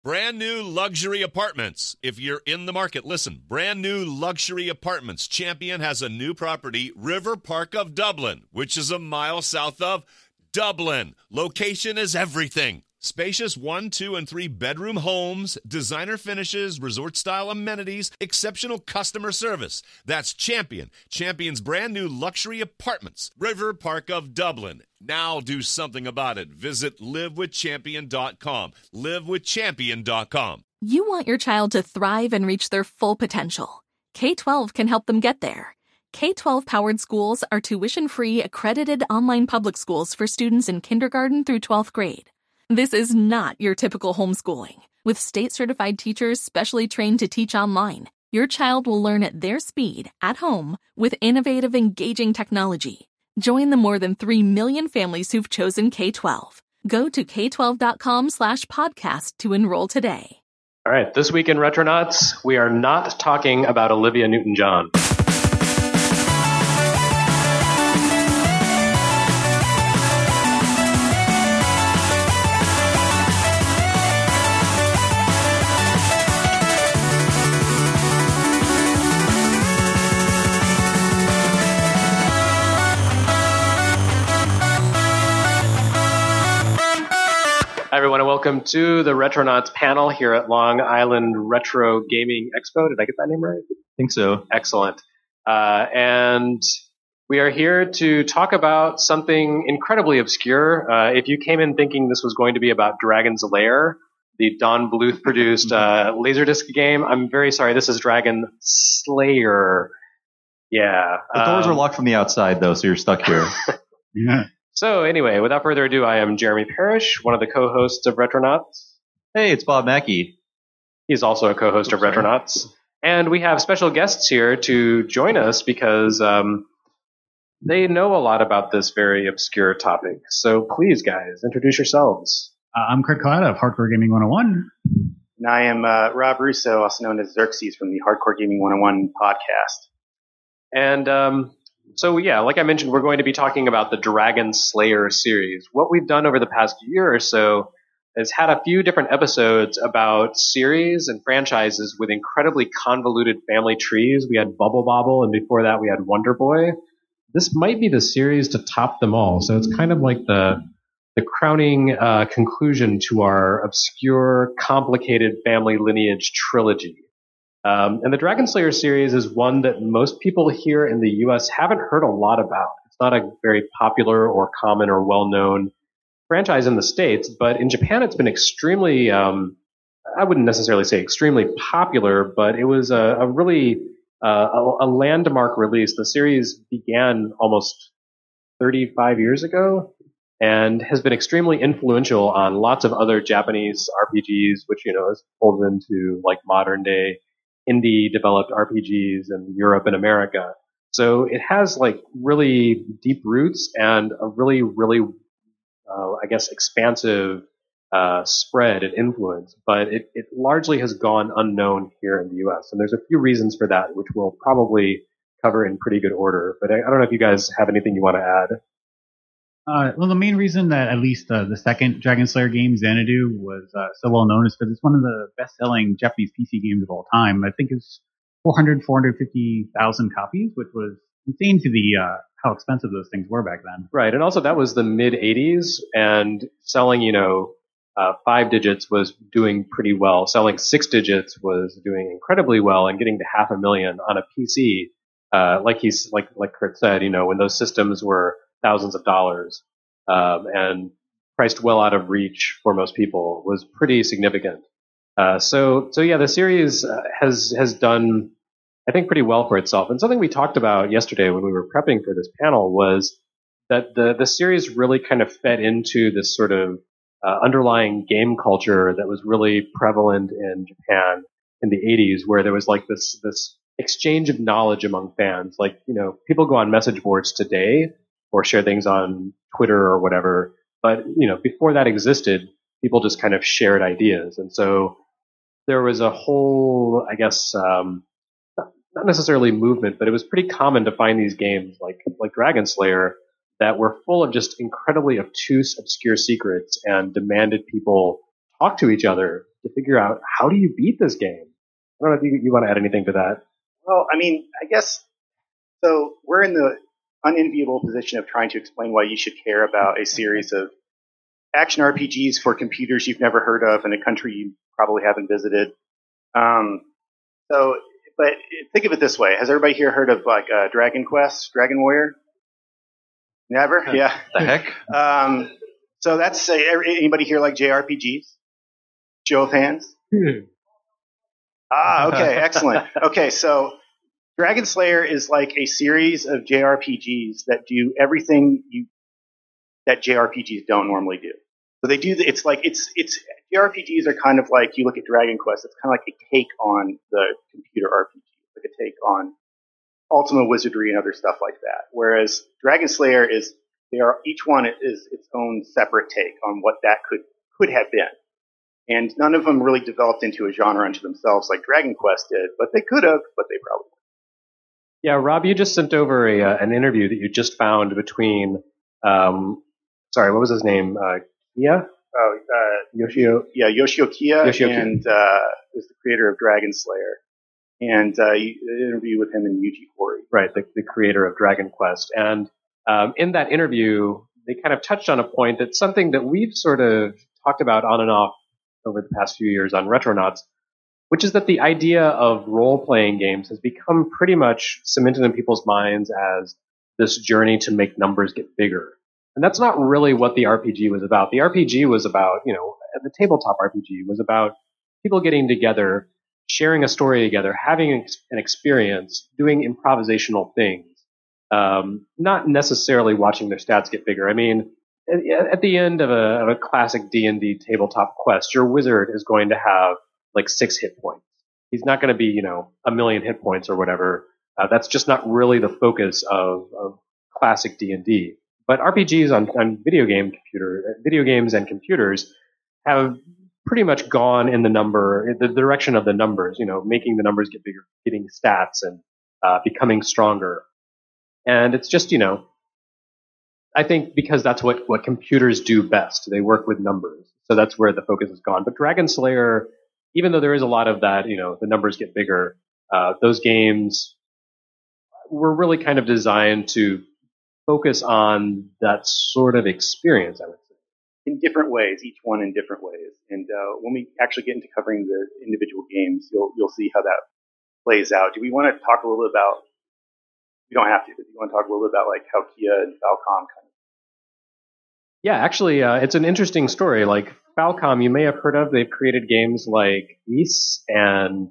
Brand new luxury apartments. If you're in the market, listen. Brand new luxury apartments. Champion has a new property, River Park of Dublin, which is a mile south of Dublin. Location is everything. Spacious 1, 2, and 3 bedroom homes, designer finishes, resort-style amenities, exceptional customer service. That's Champion. Champion's brand new luxury apartments. River Park of Dublin. Now do something about it. Visit livewithchampion.com. livewithchampion.com. You want your child to thrive and reach their full potential. K-12 can help them get there. K-12-powered schools are tuition-free, accredited online public schools for students in kindergarten through 12th grade. This is not your typical homeschooling. With state-certified teachers specially trained to teach online, your child will learn at their speed, at home, with innovative, engaging technology. Join the more than 3 million families who've chosen K-12. Go to k12.com/podcast to enroll today. All right, this week in Retronauts, we are not talking about Olivia Newton-John. Hi, everyone, and welcome to the Retronauts panel here at Long Island Retro Gaming Expo. Did I get that name right? I think so. Excellent. And we are here to talk about something incredibly obscure. If you came in thinking this was going to be about Dragon's Lair, the Don Bluth-produced Laserdisc game, I'm very sorry. This is Dragon Slayer. Yeah. The doors are locked from the outside, though, so you're stuck here. Yeah. So anyway, without further ado, I am Jeremy Parrish, one of the co-hosts of Retronauts. Hey, it's Bob Mackey. He's also a co-host of Retronauts. And we have special guests here to join us because they know a lot about this very obscure topic. So please, guys, introduce yourselves. I'm Craig Collada of Hardcore Gaming 101. And I am Rob Russo, also known as Xerxes from the Hardcore Gaming 101 podcast. And so, yeah, like I mentioned, we're going to be talking about the Dragon Slayer series. What we've done over the past year or so is had a few different episodes about series and franchises with incredibly convoluted family trees. We had Bubble Bobble, and before that we had Wonder Boy. This might be the series to top them all. So it's kind of like the crowning conclusion to our obscure, complicated family lineage trilogy. And the Dragon Slayer series is one that most people here in the U.S. haven't heard a lot about. It's not a very popular or common or well-known franchise in the States, but in Japan it's been extremely, I wouldn't necessarily say extremely popular, but it was a really a landmark release. The series began almost 35 years ago and has been extremely influential on lots of other Japanese RPGs, which, you know, has folded into like modern day indie developed RPGs in Europe and America. So it has like really deep roots and a really, really, I guess, expansive spread and influence, but it largely has gone unknown here in the U.S. And there's a few reasons for that, which we'll probably cover in pretty good order. But I don't know if you guys have anything you want to add. Well, the main reason that at least the second Dragon Slayer game, Xanadu, was so well known is because it's one of the best-selling Japanese PC games of all time. I think it's 450,000 copies, which was insane to the how expensive those things were back then. Right, and also that was the mid-'80s, and selling, 5 digits was doing pretty well. Selling 6 digits was doing incredibly well, and getting to 500,000 on a PC, like Kurt said, when those systems were thousands of dollars and priced well out of reach for most people, was pretty significant. So yeah, the series has done, I think, pretty well for itself. And something we talked about yesterday when we were prepping for this panel was that the series really kind of fed into this sort of underlying game culture that was really prevalent in Japan in the 80s, where there was like this exchange of knowledge among fans. Like, people go on message boards today or share things on Twitter or whatever. But, before that existed, people just kind of shared ideas. And so there was a whole, I guess, not necessarily movement, but it was pretty common to find these games like Dragon Slayer that were full of just incredibly obtuse, obscure secrets and demanded people talk to each other to figure out how do you beat this game. I don't know if you want to add anything to that. Well, I mean, I guess, so we're in the unenviable position of trying to explain why you should care about a series of action RPGs for computers you've never heard of in a country you probably haven't visited. But think of it this way. Has everybody here heard of like Dragon Quest, Dragon Warrior? Never? Yeah. The heck? So that's, anybody here like JRPGs? Show of hands? Okay, excellent. Okay, so Dragon Slayer is like a series of JRPGs that do everything that JRPGs don't normally do. So they do. It's JRPGs are kind of like, you look at Dragon Quest. It's kind of like a take on the computer RPG, like a take on Ultima Wizardry and other stuff like that. Whereas Dragon Slayer each one is its own separate take on what that could have been. And none of them really developed into a genre unto themselves like Dragon Quest did, but they could have, but they probably wouldn't. Yeah, Rob, you just sent over an interview that you just found between, what was his name? Kiya? Yoshio Kiya. And is the creator of Dragon Slayer. And you interview with him and Yuji Horii. Right, the creator of Dragon Quest. And in that interview, they kind of touched on a point that's something that we've sort of talked about on and off over the past few years on Retronauts, which is that the idea of role-playing games has become pretty much cemented in people's minds as this journey to make numbers get bigger. And that's not really what the RPG was about. The RPG was about, the tabletop RPG was about people getting together, sharing a story together, having an experience, doing improvisational things, not necessarily watching their stats get bigger. I mean, at the end of a classic D&D tabletop quest, your wizard is going to have like 6 hit points. He's not going to be, 1,000,000 hit points or whatever. That's just not really the focus of classic D&D. But RPGs on video games and computers have pretty much gone in the direction of the numbers, making the numbers get bigger, getting stats and becoming stronger. And it's just, I think because that's what computers do best. They work with numbers. So that's where the focus has gone. But Dragon Slayer, even though there is a lot of that, the numbers get bigger, those games were really kind of designed to focus on that sort of experience, I would say. In different ways, each one in different ways. And when we actually get into covering the individual games, you'll see how that plays out. Do we want to talk a little bit about, we don't have to, but do you want to talk a little bit about like how Kiya and Falcom kind of... Yeah, actually, it's an interesting story. Like Falcom, you may have heard of. They've created games like Ys and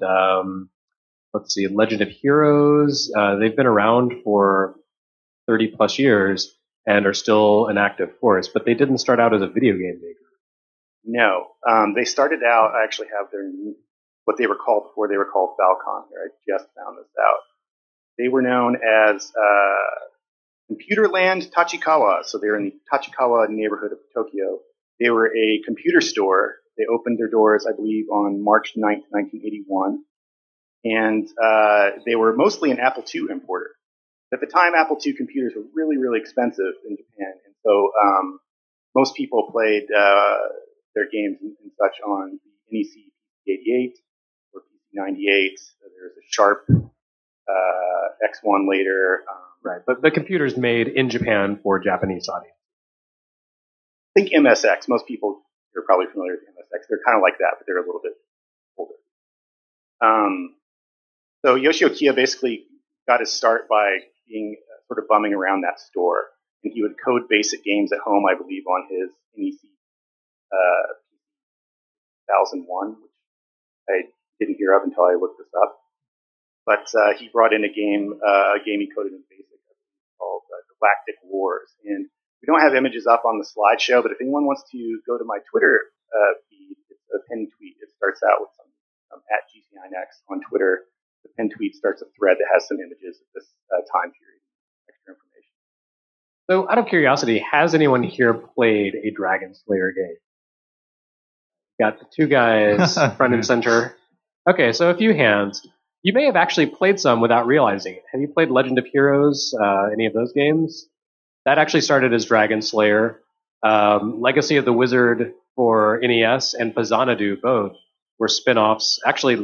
Legend of Heroes. They've been around for 30 plus years and are still an active force, but they didn't start out as a video game maker. No, they started out. I actually have what they were called before they were called Falcom. I just found this out. They were known as Computerland Tachikawa, so they're in the Tachikawa neighborhood of Tokyo. They were a computer store. They opened their doors, I believe, on March 9th, 1981, and they were mostly an Apple II importer. At the time, Apple II computers were really, really expensive in Japan, and so most people played their games and such on the NEC PC-88 or PC-98. There's a Sharp X1 later. Right, but the computers made in Japan for Japanese audience. Think MSX. Most people are probably familiar with MSX. They're kind of like that, but they're a little bit older. So Yoshio Kiya basically got his start by being sort of bumming around that store. And he would code basic games at home, I believe, on his NEC 1001, which I didn't hear of until I looked this up. But he brought in a game he coded in BASIC called Galactic Wars. And we don't have images up on the slideshow, but if anyone wants to go to my Twitter feed, it's a pinned tweet. It starts out with some at GCINX on Twitter. The pinned tweet starts a thread that has some images of this time period, extra information. So, out of curiosity, has anyone here played a Dragon Slayer game? Got the two guys front and center. Okay, so a few hands. You may have actually played some without realizing it. Have you played Legend of Heroes, any of those games? That actually started as Dragon Slayer. Legacy of the Wizard for NES and Phazanadu both were spin-offs. Actually,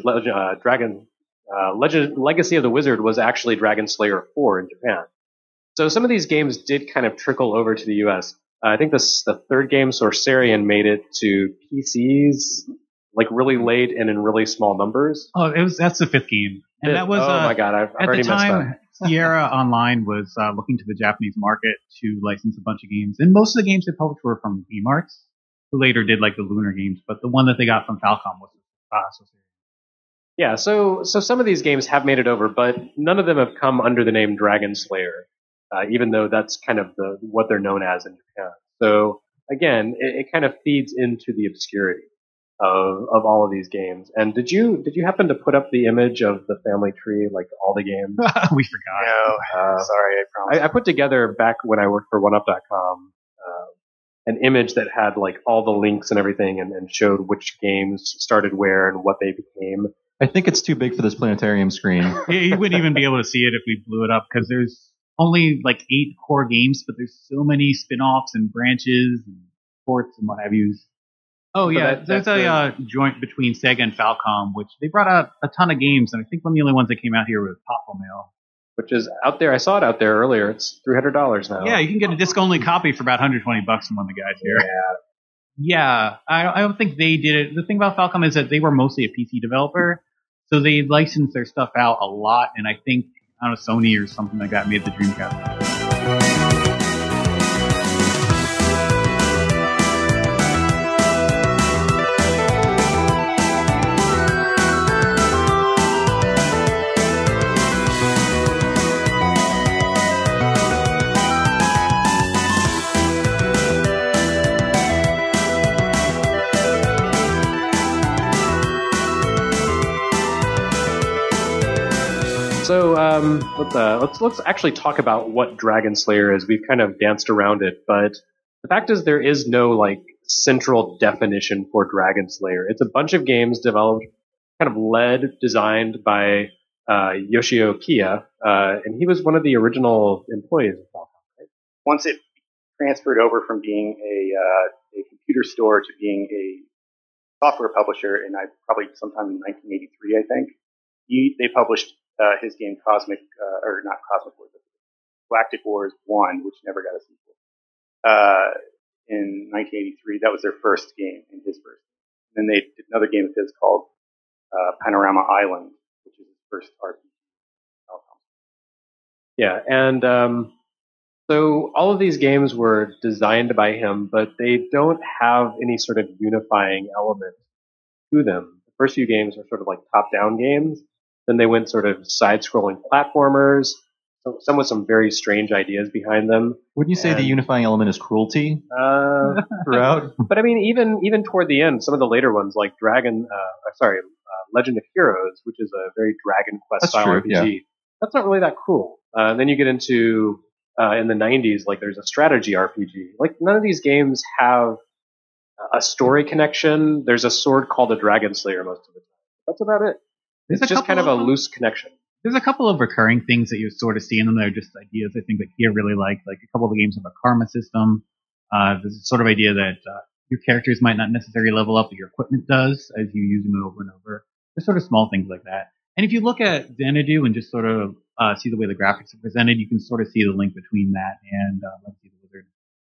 Legacy of the Wizard was actually Dragon Slayer 4 in Japan. So some of these games did kind of trickle over to the US. I think the third game, Sorcerian, made it to PCs like really late and in really small numbers. Oh, that's the fifth game. And that was, my God, I've already messed up. Sierra Online was looking to the Japanese market to license a bunch of games. And most of the games they published were from VMarts, who later did like the Lunar games. But the one that they got from Falcom was Sorcerian. Yeah, so some of these games have made it over, but none of them have come under the name Dragon Slayer, even though that's kind of what they're known as in Japan. So again, it kind of feeds into the obscurity of all of these games. And did you happen to put up the image of the family tree, like all the games? We forgot. No, sorry, I promise. I put together back when I worked for OneUp.com an image that had like all the links and everything, and showed which games started where and what they became. I think it's too big for this planetarium screen. You wouldn't even be able to see it if we blew it up, because there's only like 8 core games, but there's so many spin-offs and branches and ports and what have you. Oh, yeah, there's a joint between Sega and Falcom, which they brought out a ton of games, and I think one of the only ones that came out here was Popple Mail. Which is out there. I saw it out there earlier. It's $300 now. Yeah, you can get a disc-only copy for about $120 from one of the guys here. Yeah, I don't think they did it. The thing about Falcom is that they were mostly a PC developer, so they licensed their stuff out a lot, and I think, I don't know, Sony or something like that made the Dreamcast. So let's actually talk about what Dragon Slayer is. We've kind of danced around it, but the fact is there is no like central definition for Dragon Slayer. It's a bunch of games developed, kind of designed by Yoshio Kiya, and he was one of the original employees of Falcom. Right? Once it transferred over from being a computer store to being a software publisher, and probably sometime in 1983, I think, they published his game Galactic Wars 1, which never got a sequel. In 1983, that was their first game, in his first. And then they did another game of his called Panorama Island, which is his first RPG. Yeah, and so all of these games were designed by him, but they don't have any sort of unifying element to them. The first few games are sort of like top-down games. Then they went sort of side-scrolling platformers, some with some very strange ideas behind them. Wouldn't you say the unifying element is cruelty throughout? But I mean, even toward the end, some of the later ones, like Legend of Heroes, which is a very Dragon Quest style RPG, yeah. That's not really that cruel. Then you get into in the 90s, like there's a strategy RPG. Like none of these games have a story connection. There's a sword called a Dragon Slayer most of the time. That's about it. It's just kind of a loose connection. There's a couple of recurring things that you sort of see in them that are just ideas I think that Kiya really liked. Like a couple of the games have a karma system. There's a sort of idea that your characters might not necessarily level up, but your equipment does as you use them over and over. There's sort of small things like that. And if you look at Xanadu and just sort of see the way the graphics are presented, you can sort of see the link between that and Legacy of the Wizard.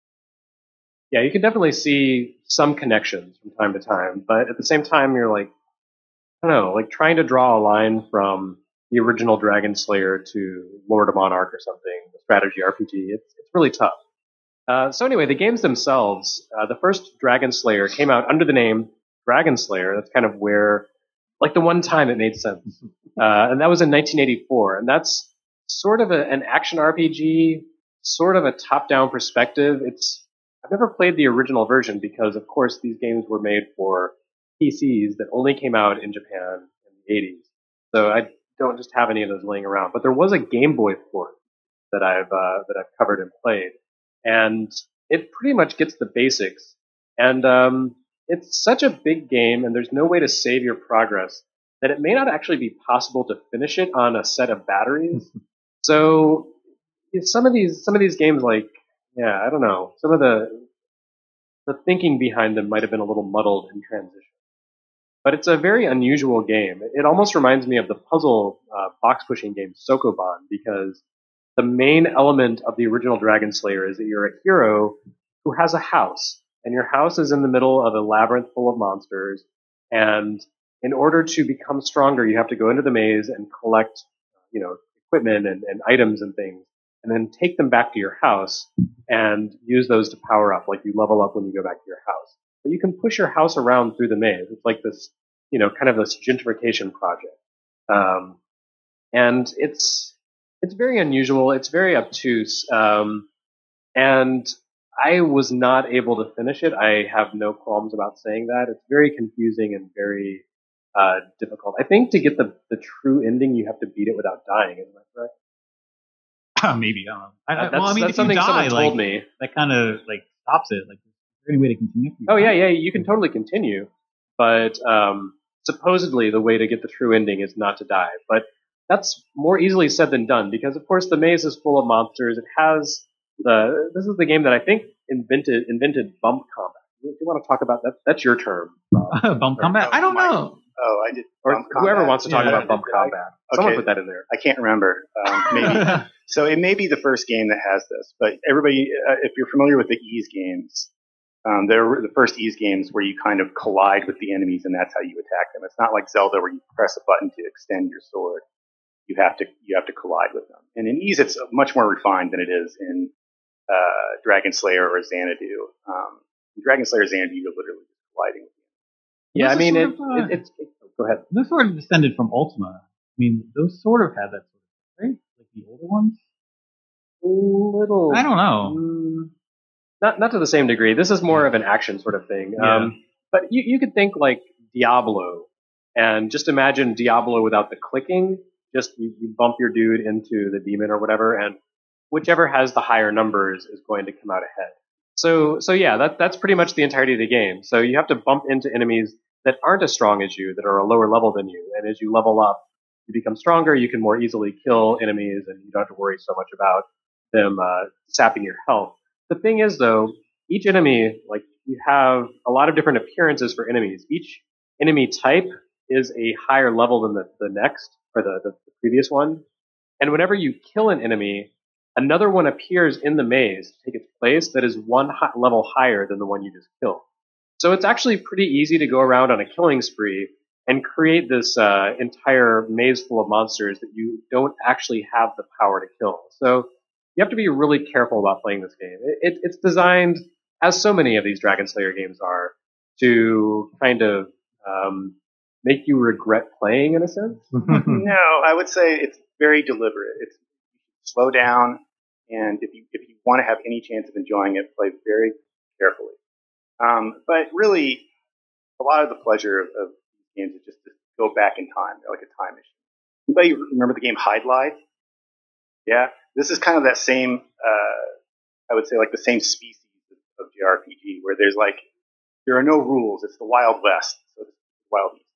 Yeah, you can definitely see some connections from time to time, but at the same time, you're like, I don't know, like trying to draw a line from the original Dragon Slayer to Lord of Monarch or something, the strategy RPG, it's really tough. So anyway, the games themselves, the first Dragon Slayer came out under the name Dragon Slayer. That's kind of where, like the one time it made sense. And that was in 1984. And that's sort of an action RPG, sort of a top-down perspective. I've never played the original version because, of course, these games were made for PCs that only came out in Japan in the 80s. So I don't just have any of those laying around. But there was a Game Boy port that I've covered and played. And it pretty much gets the basics. And it's such a big game, and there's no way to save your progress, that it may not actually be possible to finish it on a set of batteries. So some of these games, like, yeah, I don't know. Some of the thinking behind them might have been a little muddled in transition. But it's a very unusual game. It almost reminds me of the puzzle box pushing game Sokoban, because the main element of the original Dragon Slayer is that you're a hero who has a house, and your house is in the middle of a labyrinth full of monsters, and in order to become stronger, you have to go into the maze and collect, equipment and items and things, and then take them back to your house and use those to power up, like you level up when you go back to your house. But you can push your house around through the maze. It's like this, kind of this gentrification project. And it's very unusual. It's very obtuse. And I was not able to finish it. I have no qualms about saying that. It's very confusing and very difficult. I think to get the true ending, you have to beat it without dying. Isn't that correct? Maybe. I don't know. That's something someone told me. That kind of stops it. Is there any way to continue? Yeah. You can totally continue, but supposedly the way to get the true ending is not to die. But that's more easily said than done, because of course the maze is full of monsters. It has this is the game that I think invented bump combat. Do you want to talk about that? That's your term. Bump combat? I don't know. Oh, I did. Or whoever wants to talk about bump combat. Someone put that in there. I can't remember. Maybe. So it may be the first game that has this, but everybody, if you're familiar with the Ys games, they're the first Ys games where you kind of collide with the enemies, and that's how you attack them. It's not like Zelda where you press a button to extend your sword. You have to collide with them. And in Ys, it's much more refined than it is in Dragon Slayer or Xanadu. In Dragon Slayer, Xanadu, you're literally just colliding with them. Yeah, I mean, it's go ahead. This sort of descended from Ultima. I mean, those sort of had that sort of, right? Like the older ones? Little. I don't know. Not to the same degree. This is more of an action sort of thing. Yeah. But you could think like Diablo, and just imagine Diablo without the clicking. Just you bump your dude into the demon or whatever, and whichever has the higher numbers is going to come out ahead. So yeah, that's pretty much the entirety of the game. So you have to bump into enemies that aren't as strong as you, that are a lower level than you, and as you level up, you become stronger. You can more easily kill enemies, and you don't have to worry so much about them sapping your health. The thing is, though, each enemy, you have a lot of different appearances for enemies. Each enemy type is a higher level than the next, or the previous one. And whenever you kill an enemy, another one appears in the maze to take its place that is one level higher than the one you just killed. So it's actually pretty easy to go around on a killing spree and create this entire maze full of monsters that you don't actually have the power to kill. So you have to be really careful about playing this game. It's designed, as so many of these Dragon Slayer games are, to kind of make you regret playing, in a sense. No, I would say it's very deliberate. It's slow down, and if you want to have any chance of enjoying it, play very carefully. But really, a lot of the pleasure of games is just to go back in time. They're like a time machine. Anybody remember the game Hide Live? Yeah, this is kind of that same, I would say, like the same species of JRPG, where there are no rules. It's the Wild West, so it's Wild East.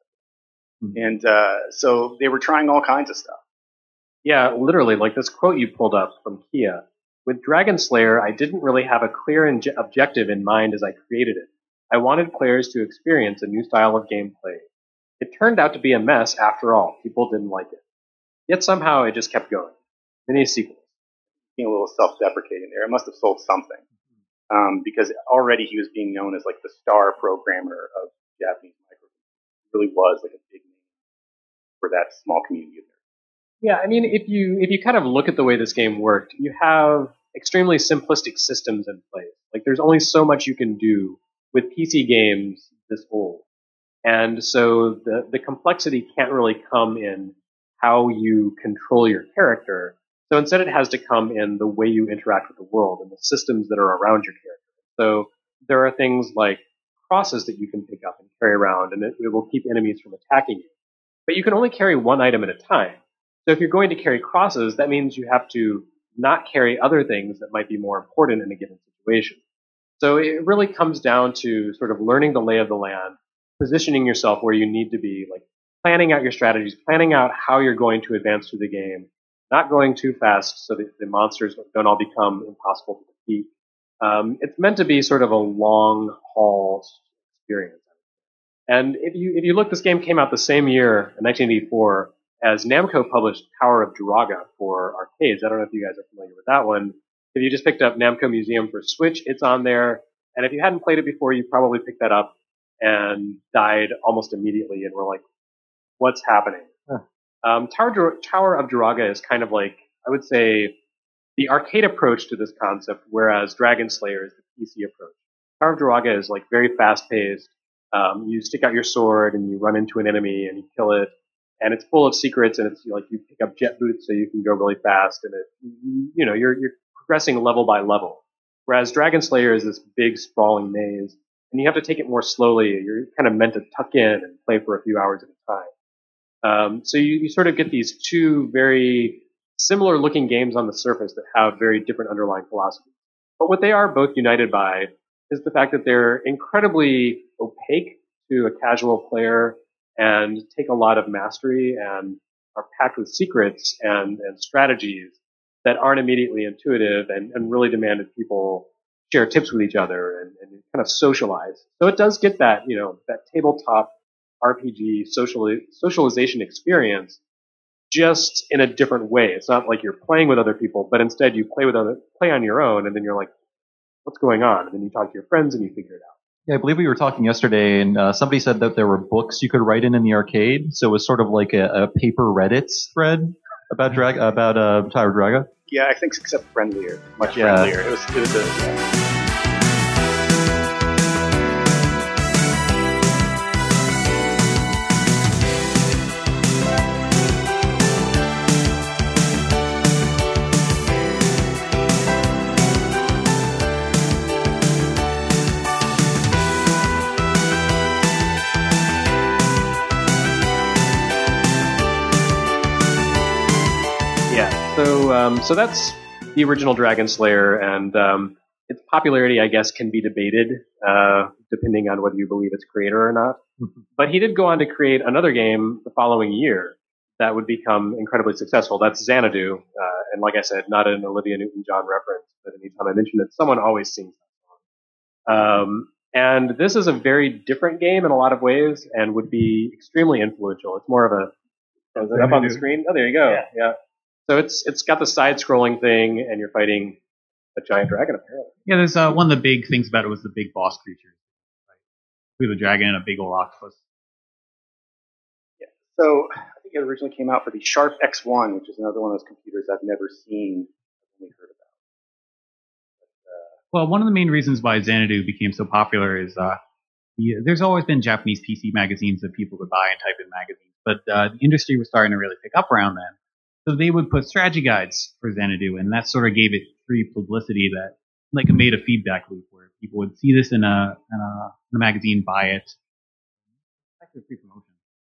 And so they were trying all kinds of stuff. Yeah, literally, like this quote you pulled up from Kia. With Dragon Slayer, I didn't really have a clear objective in mind as I created it. I wanted players to experience a new style of gameplay. It turned out to be a mess after all. People didn't like it. Yet somehow it just kept going. Many sequels. Being a little self-deprecating there. It must have sold something. Because already he was being known as like the star programmer of Japanese microgames. He really was like a big name for that small community of nerds. Yeah, I mean, if you kind of look at the way this game worked, you have extremely simplistic systems in place. Like, there's only so much you can do with PC games this old. And so the complexity can't really come in how you control your character. So instead it has to come in the way you interact with the world and the systems that are around your character. So there are things like crosses that you can pick up and carry around, and it will keep enemies from attacking you. But you can only carry one item at a time. So if you're going to carry crosses, that means you have to not carry other things that might be more important in a given situation. So it really comes down to sort of learning the lay of the land, positioning yourself where you need to be, like planning out your strategies, planning out how you're going to advance through the game, not going too fast so that the monsters don't all become impossible to defeat. It's meant to be sort of a long haul experience. And if you look, this game came out the same year, in 1984, as Namco published Tower of Druaga for arcades. I don't know if you guys are familiar with that one. If you just picked up Namco Museum for Switch, it's on there. And if you hadn't played it before, you probably picked that up and died almost immediately and were like, what's happening? Tower of Druaga is kind of like, I would say, the arcade approach to this concept, whereas Dragon Slayer is the PC approach. Tower of Druaga is like very fast-paced. You stick out your sword and you run into an enemy and you kill it. And it's full of secrets, and it's like you pick up jet boots so you can go really fast, and you're progressing level by level. Whereas Dragon Slayer is this big sprawling maze, and you have to take it more slowly. You're kind of meant to tuck in and play for a few hours at a time. So you sort of get these two very similar looking games on the surface that have very different underlying philosophies. But what they are both united by is the fact that they're incredibly opaque to a casual player and take a lot of mastery and are packed with secrets and strategies that aren't immediately intuitive and really demand that people share tips with each other and kind of socialize. So it does get that, that tabletop RPG socialization experience just in a different way. It's not like you're playing with other people, but instead you play on your own, and then you're like, what's going on? And then you talk to your friends and you figure it out. Yeah, I believe we were talking yesterday, and somebody said that there were books you could write in the arcade, so it was sort of like a paper Reddit thread about Tower of Druaga. Yeah, I think except friendlier, much friendlier. It was a So that's the original Dragon Slayer, and its popularity, I guess, can be debated depending on whether you believe its creator or not. But he did go on to create another game the following year that would become incredibly successful. That's Xanadu, and like I said, not an Olivia Newton-John reference, but anytime I mention it, someone always sings that song. And this is a very different game in a lot of ways, and would be extremely influential. It's more of a... Is it up on the screen? Oh, there you go. Yeah. So it's got the side-scrolling thing, and you're fighting a giant dragon, apparently. Yeah, there's one of the big things about it was the big boss creatures. Right? The dragon and a big old octopus. Yeah. So I think it originally came out for the Sharp X1, which is another one of those computers I've never seen. I've only heard about. Well, one of the main reasons why Xanadu became so popular is there's always been Japanese PC magazines that people could buy and type in magazines, but the industry was starting to really pick up around then. So they would put strategy guides for Xanadu, and that sort of gave it free publicity that like it made a feedback loop where people would see this in a magazine, buy it. Actually, free promotion.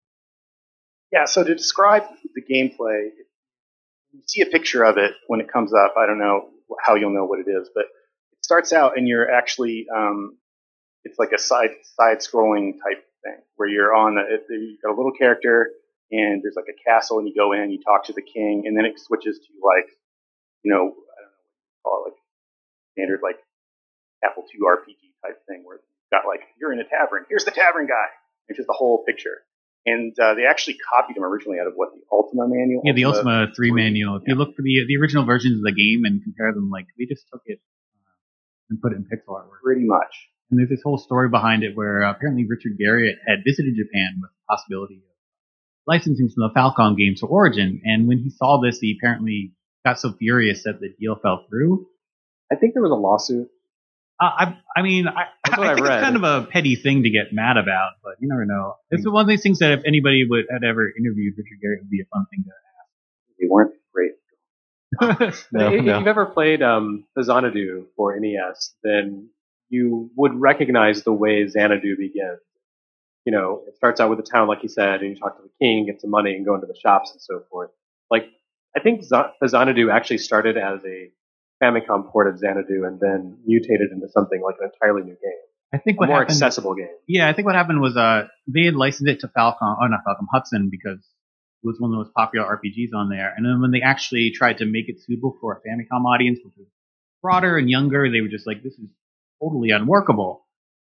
Yeah, so to describe the gameplay, you see a picture of it when it comes up. I don't know how you'll know what it is, but it starts out and you're actually, it's like a side-scrolling type thing where you're on, you've got a little character, and there's like a castle, and you go in, you talk to the king, and then it switches to like, I don't know what you call it, like standard like Apple II RPG type thing where you've got like, you're in a tavern, here's the tavern guy. It's just the whole picture. And they actually copied them originally out of the Ultima manual? Yeah, the Ultima 3 manual. If you look for the original versions of the game and compare them, like they just took it and put it in pixel artwork. Pretty much. And there's this whole story behind it where apparently Richard Garriott had visited Japan with the possibility of licensing some of the Falcon games for Origin, and when he saw this, he apparently got so furious that the deal fell through. I think there was a lawsuit. I think it's kind of a petty thing to get mad about, but you never know. It's one of these things that if anybody had ever interviewed Richard Garriott, it would be a fun thing to ask. They weren't great. If you've ever played Xanadu for NES, then you would recognize the way Xanadu begins. It starts out with a town, like you said, and you talk to the king, get some money, and go into the shops and so forth. Like, I think Xanadu actually started as a Famicom port of Xanadu and then mutated into something like an entirely new game. I think a more accessible game. Yeah, I think what happened was they had licensed it to Hudson because it was one of the most popular RPGs on there. And then when they actually tried to make it suitable for a Famicom audience, which was broader and younger, they were just like, this is totally unworkable.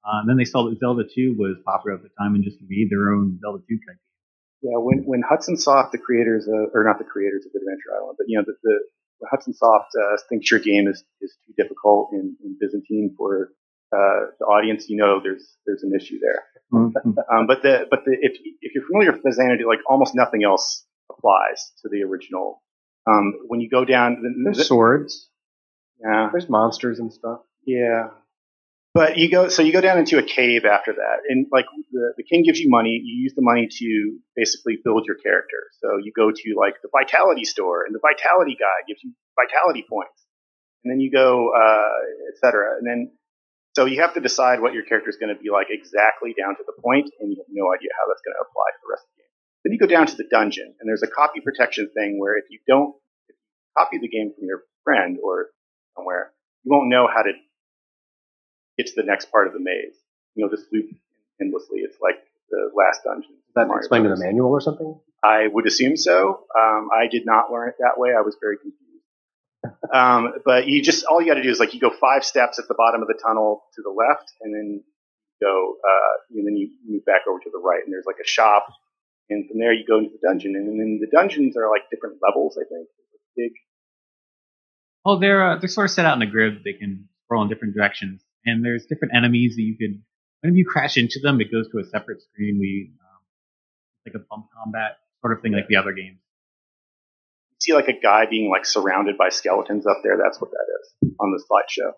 And then they saw that Zelda 2 was popular at the time and just made their own Zelda 2 type game. Yeah, when Hudson Soft, the creators of, or not the creators of Adventure Island, but the Hudson Soft thinks your game is too difficult in Byzantine for the audience, there's an issue there. Mm-hmm. But if you're familiar with Xanadu, like almost nothing else applies to the original. When you go down, there's swords. Yeah, there's monsters and stuff. Yeah. But you go down into a cave after that, and like the king gives you money. You use the money to basically build your character. So you go to like the vitality store, and the vitality guy gives you vitality points, and then you go, etc. And then so you have to decide what your character is going to be like exactly down to the point, and you have no idea how that's going to apply to the rest of the game. Then you go down to the dungeon, and there's a copy protection thing where if you copy the game from your friend or somewhere, you won't know how to get to the next part of the maze. Just loop endlessly. It's like the last dungeon. Is that explained in the manual or something? I would assume so. I did not learn it that way. I was very confused. But all you got to do is like you go 5 steps at the bottom of the tunnel to the left, and then and then you move back over to the right, and there's like a shop, and from there you go into the dungeon, and then the dungeons are like different levels. I think big. Oh, they're sort of set out in the grid. They can scroll in different directions. And there's different enemies that you could, whenever you crash into them, it goes to a separate screen. It's like a bump combat sort of thing like the other games. You see like a guy being like surrounded by skeletons up there. That's what that is on the slideshow.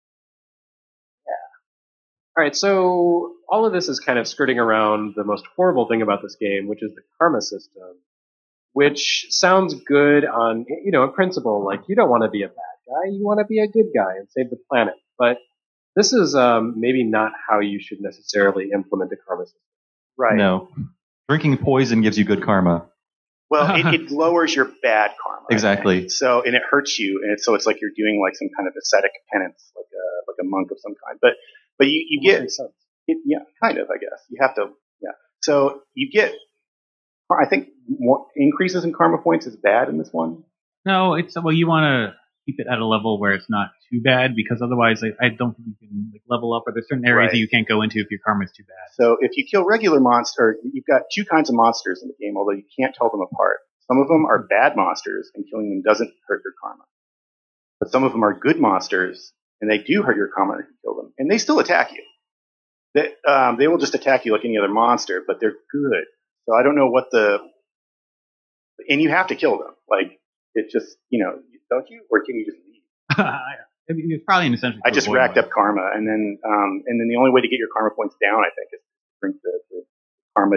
Yeah. All right. So all of this is kind of skirting around the most horrible thing about this game, which is the karma system, which sounds good on, in principle, like you don't want to be a bad guy. You want to be a good guy and save the planet. But this is maybe not how you should necessarily implement the karma system. Right. No. Drinking poison gives you good karma. Well, it lowers your bad karma. Exactly. So, and it hurts you, and so it's like you're doing like some kind of ascetic penance, like a monk of some kind. But you get, yeah, kind of, I guess. You have to, yeah. So you get, I think more increases in karma points is bad in this one. No, you want to keep it at a level where it's not too bad, because otherwise I don't think you can level up, or there's certain areas that you can't go into if your karma is too bad. So if you kill regular monster, you've got 2 kinds of monsters in the game, although you can't tell them apart. Some of them are bad monsters, and killing them doesn't hurt your karma. But some of them are good monsters, and they do hurt your karma if you kill them, and they still attack you. They will just attack you like any other monster, but they're good. So I don't know and you have to kill them. Like, it's just, don't you? Or can you just leave? It's probably an essential. I just racked up karma, and then the only way to get your karma points down, I think, is to drink the karma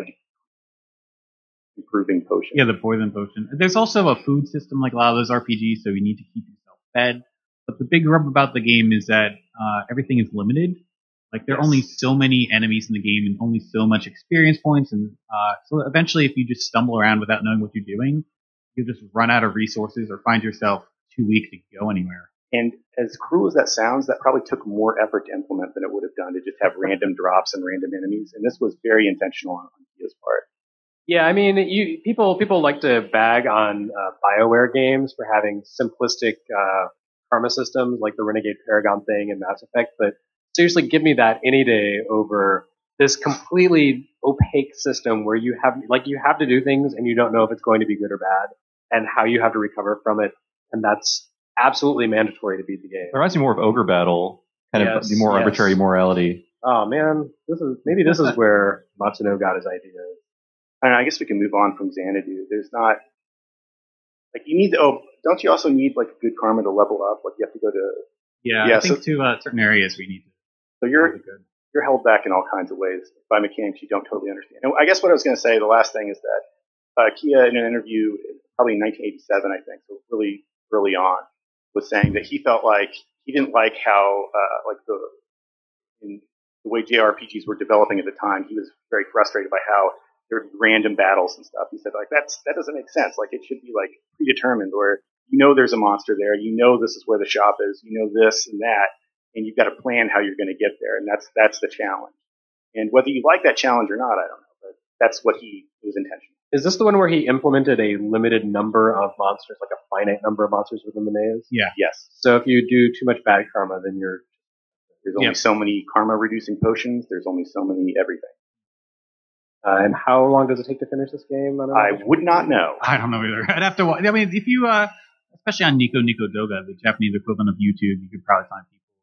improving potion. Yeah, the poison potion. There's also a food system like a lot of those RPGs, so you need to keep yourself fed. But the big rub about the game is that everything is limited. Like, there are only so many enemies in the game and only so much experience points, and so eventually if you just stumble around without knowing what you're doing, you'll just run out of resources or find yourself too weak to go anywhere. And as cruel as that sounds, that probably took more effort to implement than it would have done to just have random drops and random enemies. And this was very intentional on Kia's part. Yeah, I mean, people like to bag on BioWare games for having simplistic karma systems like the Renegade Paragon thing and Mass Effect, but seriously, give me that any day over this completely opaque system where you have to do things and you don't know if it's going to be good or bad and how you have to recover from it, and that's absolutely mandatory to beat the game. It reminds me more of Ogre Battle, kind of the more arbitrary morality. Oh man, this is where Matsuno got his ideas. I guess we can move on from Xanadu. There's not you need don't you also need like good karma to level up? Like you have to go to I think to certain areas we need to. So you're held back in all kinds of ways by mechanics you don't totally understand. And I guess what I was going to say, the last thing is that Kia, in an interview, probably in 1987, I think, so really early on, was saying that he felt like he didn't like how the way JRPGs were developing at the time. He was very frustrated by how there would be random battles and stuff. He said that doesn't make sense. Like, it should be like predetermined, where there's a monster there, this is where the shop is, this and that. And you've got to plan how you're going to get there, and that's the challenge. And whether you like that challenge or not, I don't know, but that's what it was intentional. Is this the one where he implemented a limited number of monsters, like a finite number of monsters within the maze? Yeah. Yes. So if you do too much bad karma, then you're There's only so many karma-reducing potions. There's only so many everything. And how long does it take to finish this game? I would not know. I don't know either. I'd have to watch. I mean, if you, especially on Nico Doga, the Japanese equivalent of YouTube, you could probably find people.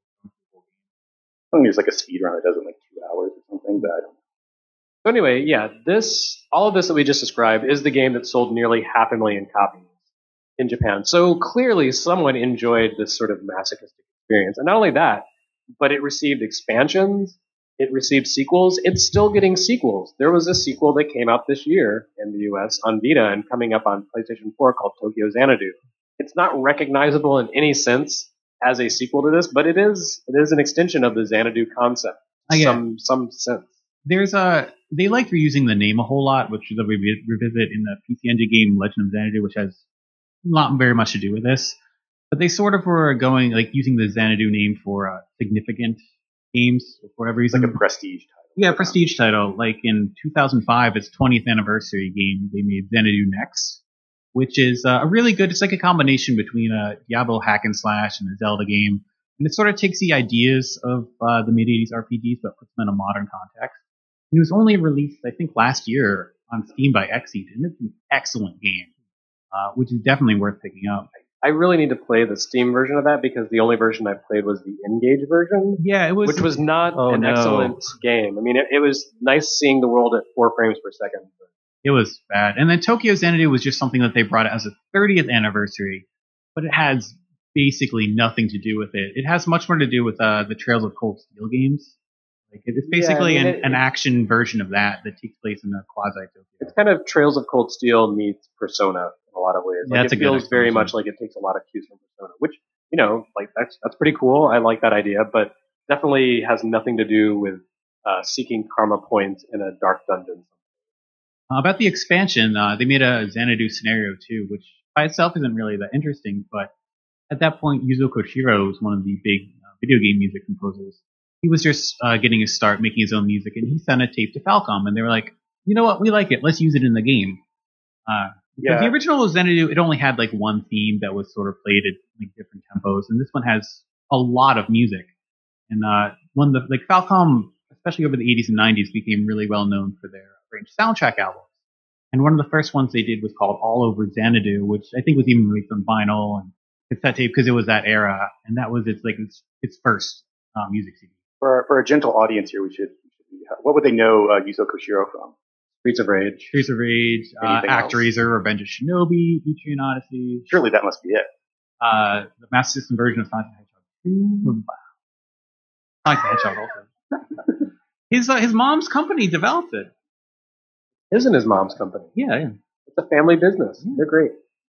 I think there's like a speed run that does it in like 2 hours or something, but I don't know. So anyway, yeah, all of this that we just described is the game that sold nearly 500,000 copies in Japan. So clearly someone enjoyed this sort of masochistic experience. And not only that, but it received expansions, it received sequels, it's still getting sequels. There was a sequel that came out this year in the US on Vita and coming up on PlayStation 4 called Tokyo Xanadu. It's not recognizable in any sense as a sequel to this, but it is an extension of the Xanadu concept. Some sense. They like reusing the name a whole lot, which they'll revisit in the PC Engine game Legend of Xanadu, which has not very much to do with this. But they sort of were going, like, using the Xanadu name for significant games for whatever reason. Like a prestige title. Yeah, prestige title. Like in 2005, its 20th anniversary game, they made Xanadu Next, which is a really good, it's like a combination between a Diablo hack and slash and a Zelda game. And it sort of takes the ideas of the mid-80s RPGs, but puts them in a modern context. It was only released, I think, last year on Steam by Xseed, and it's an excellent game, which is definitely worth picking up. I really need to play the Steam version of that because the only version I played was the N-Gage version. Yeah, it was, which was not excellent game. I mean, it was nice seeing the world at 4 frames per second. It was bad. And then Tokyo Xanadu was just something that they brought as a 30th anniversary, but it has basically nothing to do with it. It has much more to do with the Trails of Cold Steel games. Like, it's basically an action version of that takes place in a quasi-Tokyo. It's kind of Trails of Cold Steel meets Persona in a lot of ways. Like, it feels very much like it takes a lot of cues from Persona, which, that's pretty cool. I like that idea, but definitely has nothing to do with seeking karma points in a dark dungeon. About the expansion, they made a Xanadu scenario too, which by itself isn't really that interesting, but at that point, Yuzo Koshiro was one of the big video game music composers. He was just getting his start making his own music, and he sent a tape to Falcom, and they were like, you know what, we like it, let's use it in the game. The original Xanadu, it only had like one theme that was sort of played at like different tempos, and this one has a lot of music. And Falcom, especially over the 80s and 90s, became really well known for their arranged soundtrack albums. And one of the first ones they did was called All Over Xanadu, which I think was even released on vinyl and cassette tape because it was that era, and that was its first music CD. For a gentle audience here, what would they know Yuzo Koshiro from? Streets of Rage, ActRaiser, Revenge of Shinobi, Etrian Odyssey. Surely that must be it. The Master System version of Sonic the Hedgehog 2. Sonic the Hedgehog also. His mom's company developed it. Isn't his mom's company? Yeah. It's a family business. Yeah. They're great.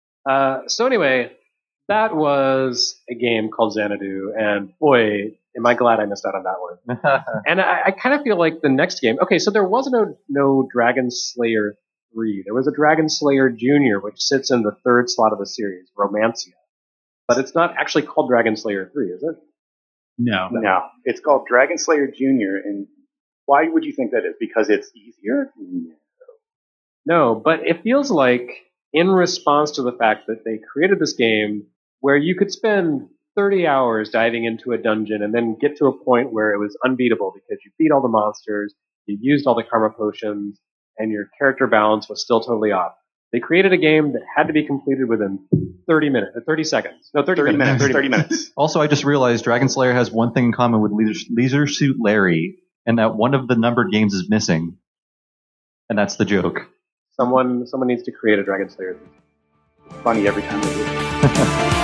So anyway, that was a game called Xanadu, and boy, am I glad I missed out on that one. And I kind of feel like the next game. Okay, so there was no Dragon Slayer 3. There was a Dragon Slayer Junior, which sits in the third slot of the series, Romancia. But it's not actually called Dragon Slayer 3, is it? No. It's called Dragon Slayer Junior, and why would you think that is? Because it's easier? No, but it feels like in response to the fact that they created this game where you could spend 30 hours diving into a dungeon and then get to a point where it was unbeatable because you beat all the monsters, you used all the karma potions, and your character balance was still totally off. They created a game that had to be completed within 30 seconds. No, 30 minutes. Also, I just realized Dragon Slayer has one thing in common with Leisure Suit Larry, and that one of the numbered games is missing. And that's the joke. Someone needs to create a Dragon Slayer. It's funny every time they do it.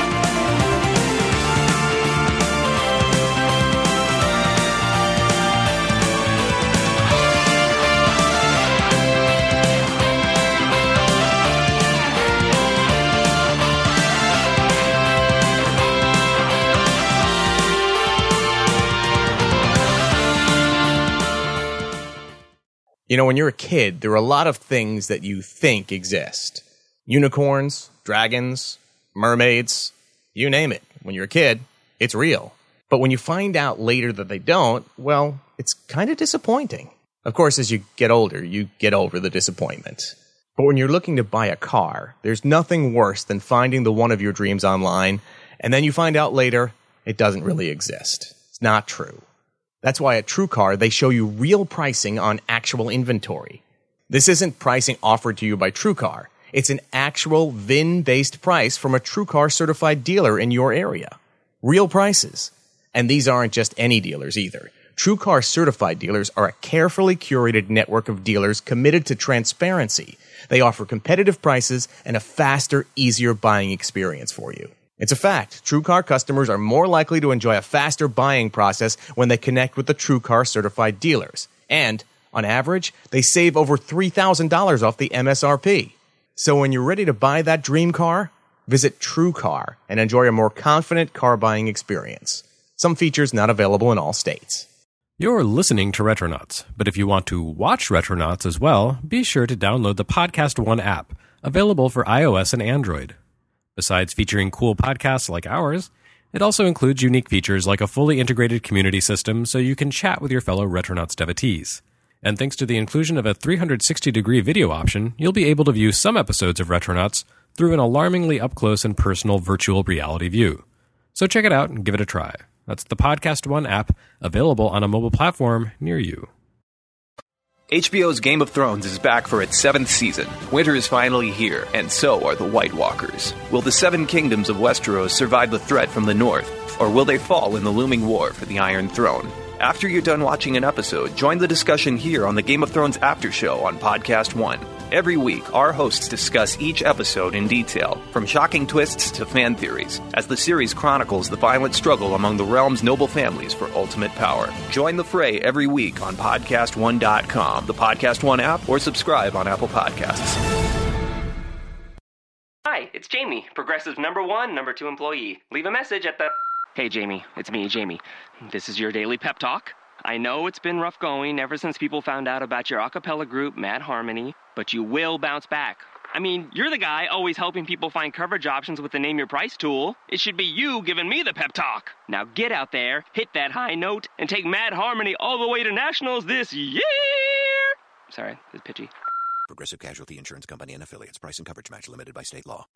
You know, when you're a kid, there are a lot of things that you think exist. Unicorns, dragons, mermaids, you name it. When you're a kid, it's real. But when you find out later that they don't, well, it's kind of disappointing. Of course, as you get older, you get over the disappointment. But when you're looking to buy a car, there's nothing worse than finding the one of your dreams online, and then you find out later it doesn't really exist. It's not true. That's why at TrueCar, they show you real pricing on actual inventory. This isn't pricing offered to you by TrueCar. It's an actual VIN-based price from a TrueCar certified dealer in your area. Real prices. And these aren't just any dealers either. TrueCar certified dealers are a carefully curated network of dealers committed to transparency. They offer competitive prices and a faster, easier buying experience for you. It's a fact. TrueCar customers are more likely to enjoy a faster buying process when they connect with the TrueCar certified dealers. And, on average, they save over $3,000 off the MSRP. So when you're ready to buy that dream car, visit TrueCar and enjoy a more confident car buying experience. Some features not available in all states. You're listening to Retronauts, but if you want to watch Retronauts as well, be sure to download the Podcast One app, available for iOS and Android. Besides featuring cool podcasts like ours, it also includes unique features like a fully integrated community system so you can chat with your fellow Retronauts devotees. And thanks to the inclusion of a 360-degree video option, you'll be able to view some episodes of Retronauts through an alarmingly up-close and personal virtual reality view. So check it out and give it a try. That's the Podcast One app, available on a mobile platform near you. HBO's Game of Thrones is back for its 7th season. Winter is finally here, and so are the White Walkers. Will the 7 kingdoms of Westeros survive the threat from the north, or will they fall in the looming war for the Iron Throne? After you're done watching an episode, join the discussion here on the Game of Thrones After Show on Podcast One. Every week, our hosts discuss each episode in detail, from shocking twists to fan theories, as the series chronicles the violent struggle among the realm's noble families for ultimate power. Join the fray every week on PodcastOne.com, the Podcast One app, or subscribe on Apple Podcasts. Hi, it's Jamie, Progressive #1, #2 employee. Leave a message at the... Hey, Jamie, it's me, Jamie. This is your daily pep talk. I know it's been rough going ever since people found out about your a cappella group, Mad Harmony, but you will bounce back. I mean, you're the guy always helping people find coverage options with the Name Your Price tool. It should be you giving me the pep talk. Now get out there, hit that high note, and take Mad Harmony all the way to nationals this year! Sorry, it's pitchy. Progressive Casualty Insurance Company and Affiliates. Price and coverage match limited by state law.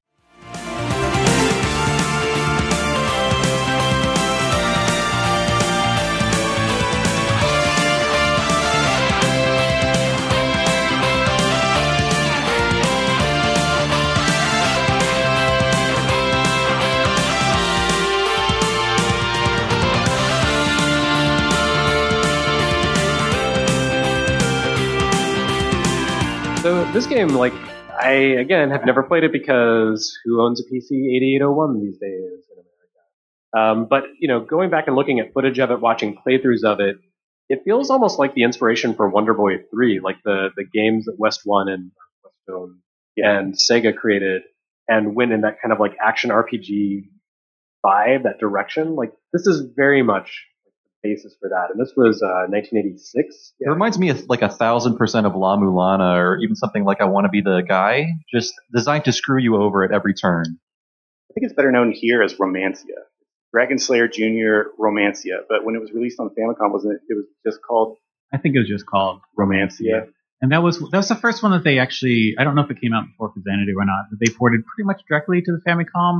So this game, like, I, again, have never played it because who owns a PC 8801 these days in America? But, you know, going back and looking at footage of it, watching playthroughs of it, it feels almost like the inspiration for Wonder Boy 3, like the games that West One and Westone and Sega created and went in that kind of like action RPG vibe, that direction. Like, this is very much basis for that, and this was 1986. It reminds me of like 1,000% of La Mulana, or even something like I Want to Be the Guy, just designed to screw you over at every turn. I think it's better known here as Romancia, Dragon Slayer Jr. Romancia. But when it was released on the Famicom, wasn't it? It was just called. I think it was just called Romancia. And that was the first one that they actually. I don't know if it came out before Xanadu or not. But they ported pretty much directly to the Famicom.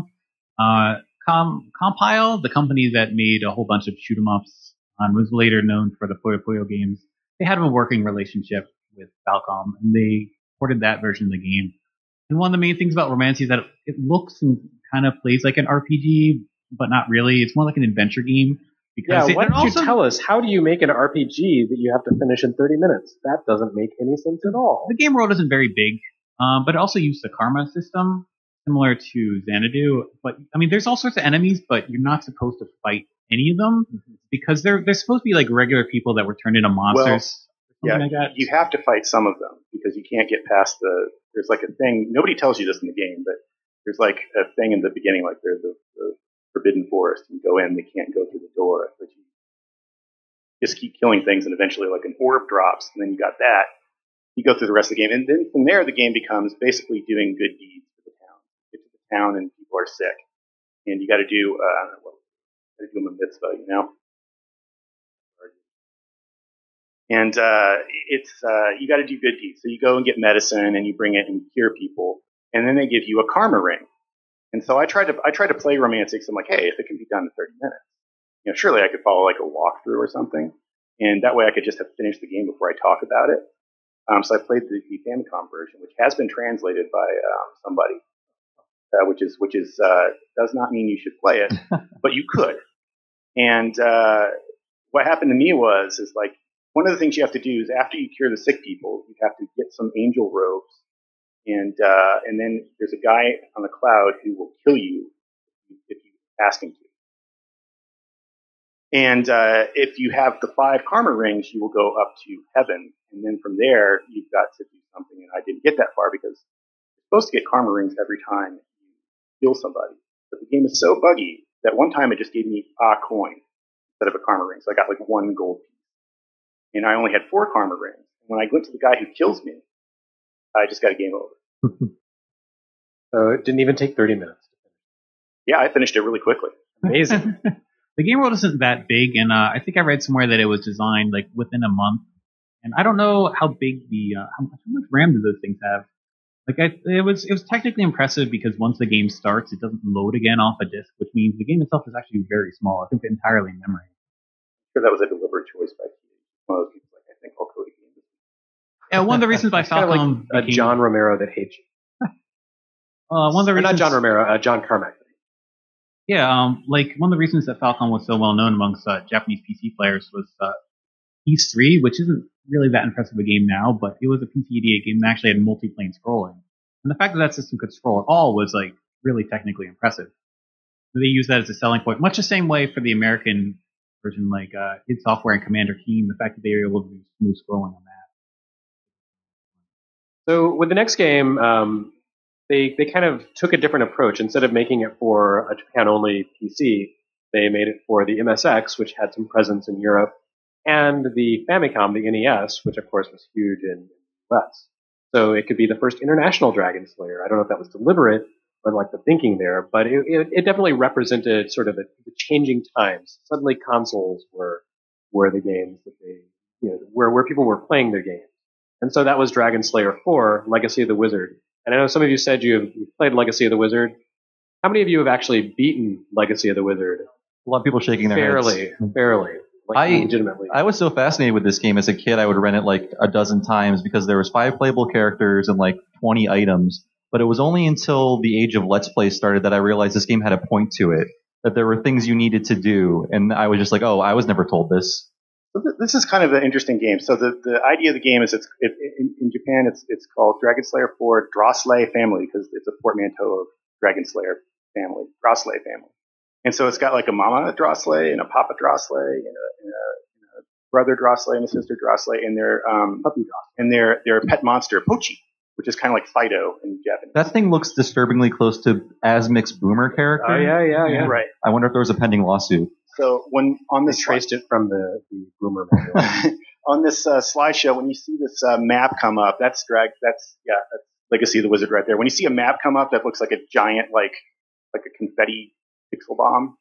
Compile, the company that made a whole bunch of shoot 'em ups. Was later known for the Puyo Puyo games. They had a working relationship with Falcom, and they ported that version of the game. And one of the main things about Romancia is that it looks and kind of plays like an RPG, but not really. It's more like an adventure game. Because why don't you tell us, how do you make an RPG that you have to finish in 30 minutes? That doesn't make any sense at all. The game world isn't very big, but it also used the karma system, similar to Xanadu. But, I mean, there's all sorts of enemies, but you're not supposed to fight any of them because they're supposed to be like regular people that were turned into monsters. Well, yeah, like you have to fight some of them because you can't get past there's like a thing, nobody tells you this in the game, but there's like a thing in the beginning, like there's the Forbidden Forest. You go in, they can't go through the door, but you just keep killing things, and eventually like an orb drops, and then you got that. You go through the rest of the game, and then from there the game becomes basically doing good deeds for the town. You get to the town and people are sick, and you got to do to do them a mitzvah, you know? And it's you got to do good deeds. So you go and get medicine, and you bring it and cure people, and then they give you a karma ring. And so I tried to play Romancia because I'm like, hey, if it can be done in 30 minutes, you know, surely I could follow like a walkthrough or something. and that way I could just have finished the game before I talk about it. So I played the Famicom version, which has been translated by somebody, which does not mean you should play it, but you could. And what happened to me is like one of the things you have to do is after you cure the sick people, you have to get some angel robes, and then there's a guy on the cloud who will kill you if you ask him to. And if you have the 5 karma rings, you will go up to heaven. And then from there, you've got to do something. And I didn't get that far because you're supposed to get karma rings every time you kill somebody. But the game is so buggy that one time it just gave me a coin instead of a karma ring. So I got like 1 gold piece. And I only had 4 karma rings. And when I went to the guy who kills me, I just got a game over. So it didn't even take 30 minutes. Yeah, I finished it really quickly. Amazing. The game world isn't that big, and I think I read somewhere that it was designed like within a month. And I don't know how big how much RAM do those things have. Like it was technically impressive because once the game starts, it doesn't load again off a disk, which means the game itself is actually very small. I think entirely in memory. I'm sure that was a deliberate choice by one of those people. Like I think I'll code a game. Yeah, one of the reasons why Falcom kind of like John Romero that hates you. One of the reasons, not John Romero, John Carmack. Yeah, like one of the reasons that Falcom was so well known amongst Japanese PC players was Ys 3, which isn't really that impressive a game now, but it was a PC EDA game that actually had multi-plane scrolling. And the fact that system could scroll at all was like really technically impressive. So they used that as a selling point, much the same way for the American version, like id Software and Commander Keen, the fact that they were able to do smooth scrolling on that. So with the next game, they kind of took a different approach. Instead of making it for a Japan-only PC, they made it for the MSX, which had some presence in Europe, and the Famicom, the NES, which of course was huge in the US. So it could be the first international Dragon Slayer. I don't know if that was deliberate or like the thinking there, but it definitely represented sort of the changing times. Suddenly consoles were the games that they, where people were playing their games. And so that was Dragon Slayer 4, Legacy of the Wizard. And I know some of you said you've played Legacy of the Wizard. How many of you have actually beaten Legacy of the Wizard? A lot of people shaking their heads. Fairly. Like legitimately. I was so fascinated with this game as a kid, I would rent it like a dozen times because there was 5 playable characters and like 20 items. But it was only until the age of Let's Play started that I realized this game had a point to it, that there were things you needed to do. And I was just like, oh, I was never told this. So this is kind of an interesting game. So the idea of the game is in Japan it's called Dragon Slayer 4 Drossley Family because it's a portmanteau of Dragon Slayer family, Drossley family. And so it's got like a mama Drossley and a papa Drossley and a brother Drossley and a sister Drossley and their puppy Drossley and their pet monster Pochi, which is kind of like Fido in Japanese. That thing looks disturbingly close to Asmik's Boomer character. Oh yeah. Right. I wonder if there was a pending lawsuit. So when on this traced it from the Boomer manual. On this slideshow, when you see this map come up, that's Legacy of the Wizard right there. When you see a map come up that looks like a giant like a confetti pixel bomb.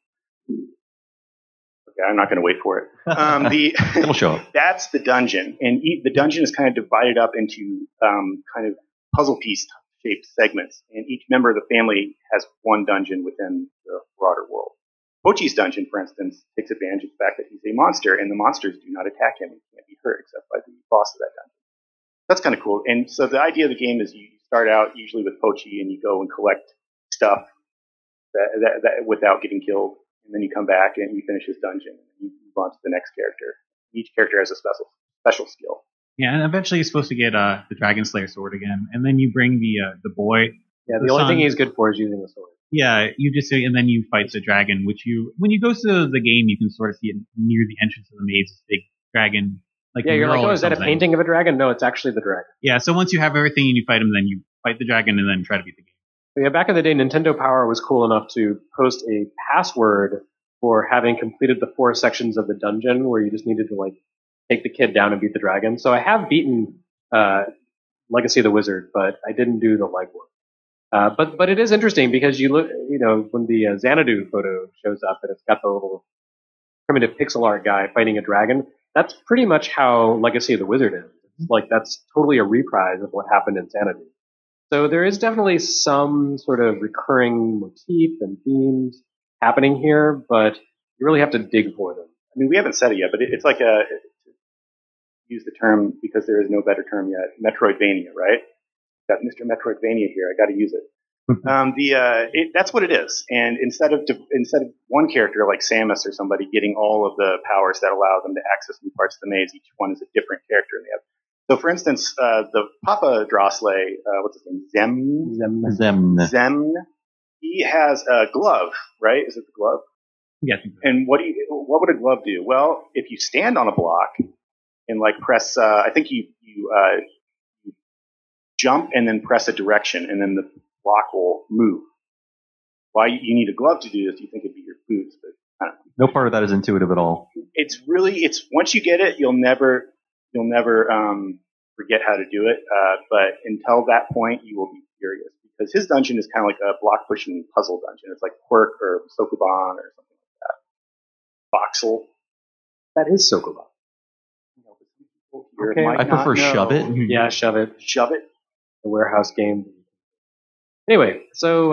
Okay, I'm not going to wait for it. It'll show up. That's the dungeon, and the dungeon is kind of divided up into kind of puzzle piece shaped segments, and each member of the family has one dungeon within the broader world. Pochi's dungeon, for instance, takes advantage of the fact that he's a monster, and the monsters do not attack him. He can't be hurt except by the boss of that dungeon. That's kind of cool. And so the idea of the game is you start out usually with Pochi, and you go and collect stuff that without getting killed, and then you come back and you finish his dungeon, and you move on to the next character. Each character has a special skill. Yeah, and eventually you're supposed to get the Dragon Slayer sword again, and then you bring the boy. Yeah, the only thing he's good for is using the sword. Yeah, you just and then you fight the dragon, which when you go to the game, you can sort of see it near the entrance of the maze, this big dragon. Yeah, you're like, oh, is that a painting of a dragon? No, it's actually the dragon. Yeah, so once you have everything and you fight him, then you fight the dragon and then try to beat the game. Yeah, back in the day, Nintendo Power was cool enough to post a password for having completed the 4 sections of the dungeon where you just needed to like take the kid down and beat the dragon. So I have beaten Legacy of the Wizard, but I didn't do the legwork. But it is interesting because you look, when the Xanadu photo shows up and it's got the little primitive pixel art guy fighting a dragon, that's pretty much how Legacy of the Wizard is. It's like that's totally a reprise of what happened in Xanadu. So there is definitely some sort of recurring motif and themes happening here, but you really have to dig for them. I mean, we haven't said it yet, but it's like use the term because there is no better term yet. Metroidvania, right? Got Mr. Metroidvania here. I got to use it. That's what it is. And instead of one character like Samus or somebody getting all of the powers that allow them to access new parts of the maze, each one is a different character in the other. So, for instance, the Papa Drosselay, what's his name? Zem. He has a glove, right? Is it the glove? Yeah. And what would a glove do? Well, if you stand on a block and like press, I think you jump and then press a direction, and then the block will move. Why you need a glove to do this? You think it'd be your boots, but I don't know. No part of that is intuitive at all. It's once you get it, you'll never forget how to do it. But until that point, you will be furious because his dungeon is kind of like a block pushing puzzle dungeon. It's like Quirk or Sokoban or something like that. Voxel. That is Sokoban. Okay. I prefer Shove It. Yeah, Shove It. Shove It. The warehouse game. Anyway, so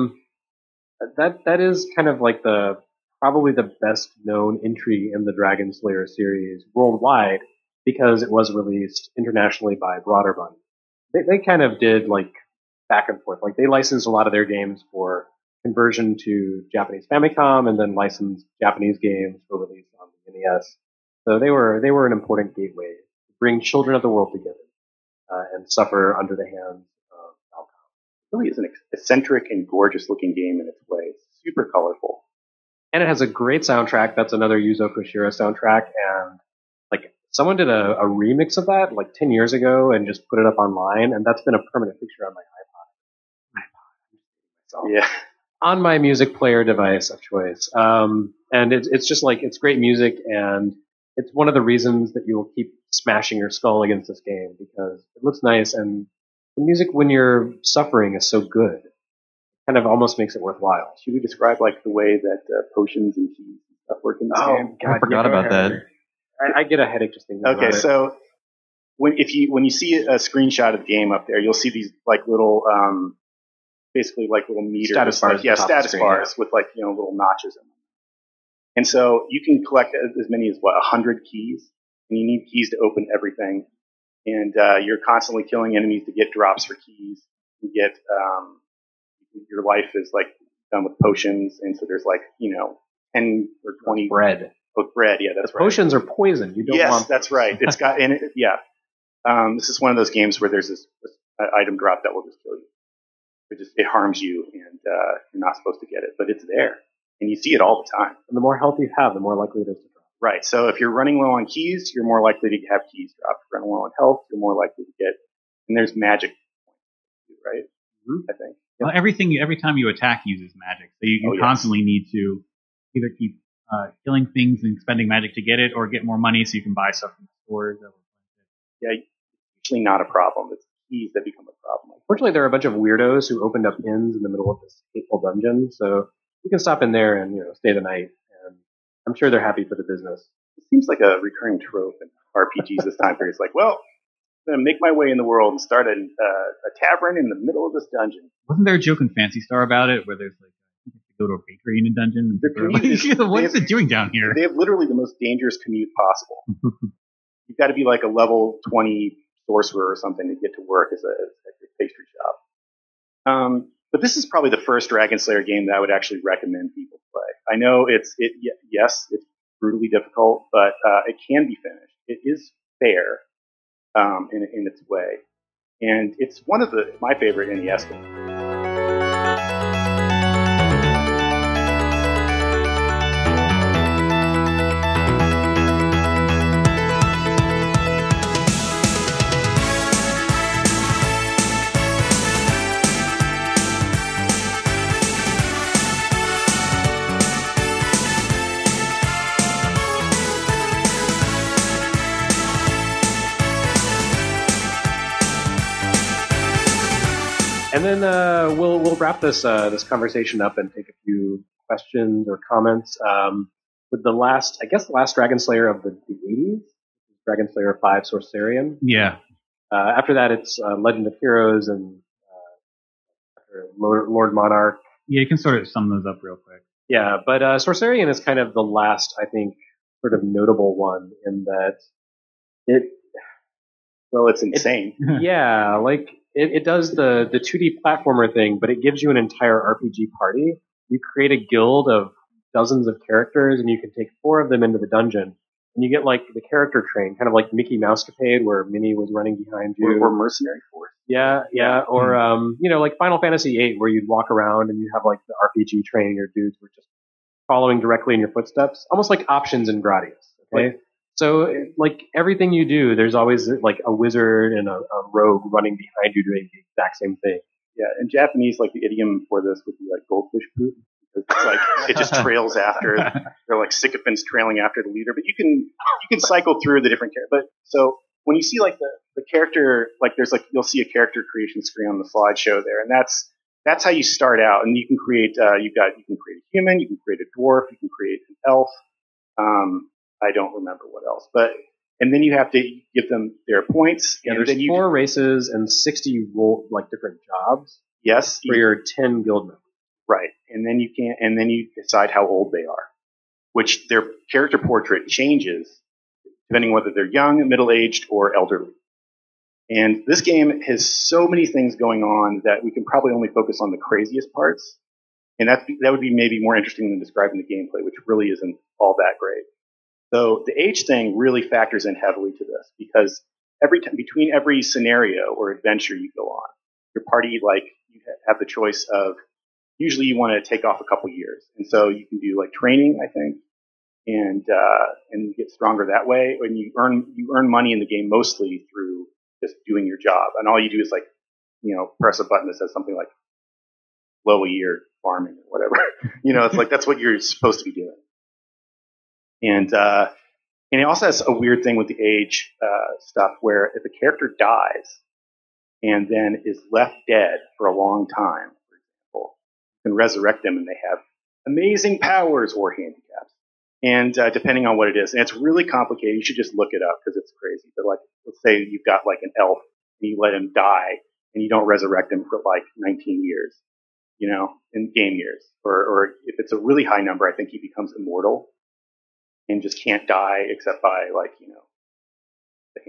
that is kind of like probably the best known entry in the Dragon Slayer series worldwide because it was released internationally by Broderbund. They kind of did like back and forth. Like they licensed a lot of their games for conversion to Japanese Famicom and then licensed Japanese games for release on the NES. So they were an important gateway to bring children of the world together and suffer under the hands of Falcom. It really is an eccentric and gorgeous looking game in its way. It's super colorful. And it has a great soundtrack. That's another Yuzo Koshiro soundtrack. And like someone did a remix of that like 10 years ago and just put it up online. And that's been a permanent picture on my iPod. Yeah. On my music player device of choice. And it's just like, it's great music. And it's one of the reasons that you will keep smashing your skull against this game because it looks nice. And the music when you're suffering is so good. Kind of almost makes it worthwhile. Should we describe like the way that potions and keys and stuff work in this game? God, I forgot about that. I get a headache just thinking about it. Okay, so when you see a screenshot of the game up there, you'll see these like little, basically like little meters, status bars. Yeah, status bars with like little notches in them. And so you can collect as many as 100 keys, and you need keys to open everything. And you're constantly killing enemies to get drops for keys. You get your life is like done with potions, and so there's like 10 or 20 bread. Oh, bread, yeah, that's the right. Potions are poison. You don't want. Yes, that's right. It's got and yeah. This is one of those games where there's this item drop that will just kill you. It harms you, and you're not supposed to get it, but it's there, and you see it all the time. And the more health you have, the more likely it is to drop. Right. So if you're running low on keys, you're more likely to have keys drop. If you're running low on health, you're more likely to get. And there's magic, right? Mm-hmm. I think. Well, every time you attack uses magic, so you constantly need to either keep killing things and spending magic to get it, or get more money so you can buy stuff from the stores. Yeah, usually not a problem. It's keys that become a problem. Fortunately, there are a bunch of weirdos who opened up inns in the middle of this hateful dungeon, so you can stop in there and stay the night. And I'm sure they're happy for the business. It seems like a recurring trope in RPGs this time period. It's like, well, I'm going to make my way in the world and start a tavern in the middle of this dungeon. Wasn't there a joke in Phantasy Star about it, where there's like you go to a bakery in a dungeon? And what is it doing down here? They have literally the most dangerous commute possible. You've got to be like a level 20 sorcerer or something to get to work as a pastry shop. But this is probably the first Dragon Slayer game that I would actually recommend people play. I know it's brutally difficult, but it can be finished. It is fair in its way, and it's one of my favorite NES games. And then we'll wrap this conversation up and take a few questions or comments. With the last Dragon Slayer of the 80s, Dragon Slayer 5 Sorcerian. Yeah. After that, it's Legend of Heroes and Lord Monarch. Yeah, you can sort of sum those up real quick. Yeah, but Sorcerian is kind of the last, I think, sort of notable one in that Well, it's insane. Yeah, like it does the 2D platformer thing, but it gives you an entire RPG party. You create a guild of dozens of characters, and you can take 4 of them into the dungeon. And you get like the character train, kind of like Mickey Mousecapade, where Minnie was running behind you. Or Mercenary Force. Yeah. Or, like Final Fantasy VIII, where you'd walk around and you have like the RPG train, your dudes were just following directly in your footsteps. Almost like options in Gradius. Okay. So, like, everything you do, there's always, like, a wizard and a rogue running behind you doing the exact same thing. Yeah, in Japanese, like, the idiom for this would be, like, goldfish poop. It's like, it just trails after, they're like sycophants trailing after the leader. But you can cycle through the different characters. But, so, when you see, like, the character, like, there's, like, you'll see a character creation screen on the slideshow there. And that's how you start out. And you can create, you can create a human, you can create a dwarf, you can create an elf. I don't remember what else, and then you have to give them their points. Yeah, and there's 4 races and 60 different jobs. Yes, for your 10 guild members. Right, and then you decide how old they are, which their character portrait changes depending whether they're young, middle-aged, or elderly. And this game has so many things going on that we can probably only focus on the craziest parts, and that would be maybe more interesting than describing the gameplay, which really isn't all that great. So the age thing really factors in heavily to this because between every scenario or adventure you go on, your party, you have the choice of, usually you want to take off a couple years. And so you can do like training, I think, and you get stronger that way. And you earn money in the game mostly through just doing your job. And all you do is press a button that says something like blow a year farming or whatever. It's like, that's what you're supposed to be doing. And it also has a weird thing with the age stuff where if a character dies and then is left dead for a long time, for example, you can resurrect them and they have amazing powers or handicaps. And depending on what it is, and it's really complicated. You should just look it up because it's crazy. But let's say you've got like an elf and you let him die and you don't resurrect him for like 19 years, in game years. Or if it's a really high number, I think he becomes immortal and just can't die except by the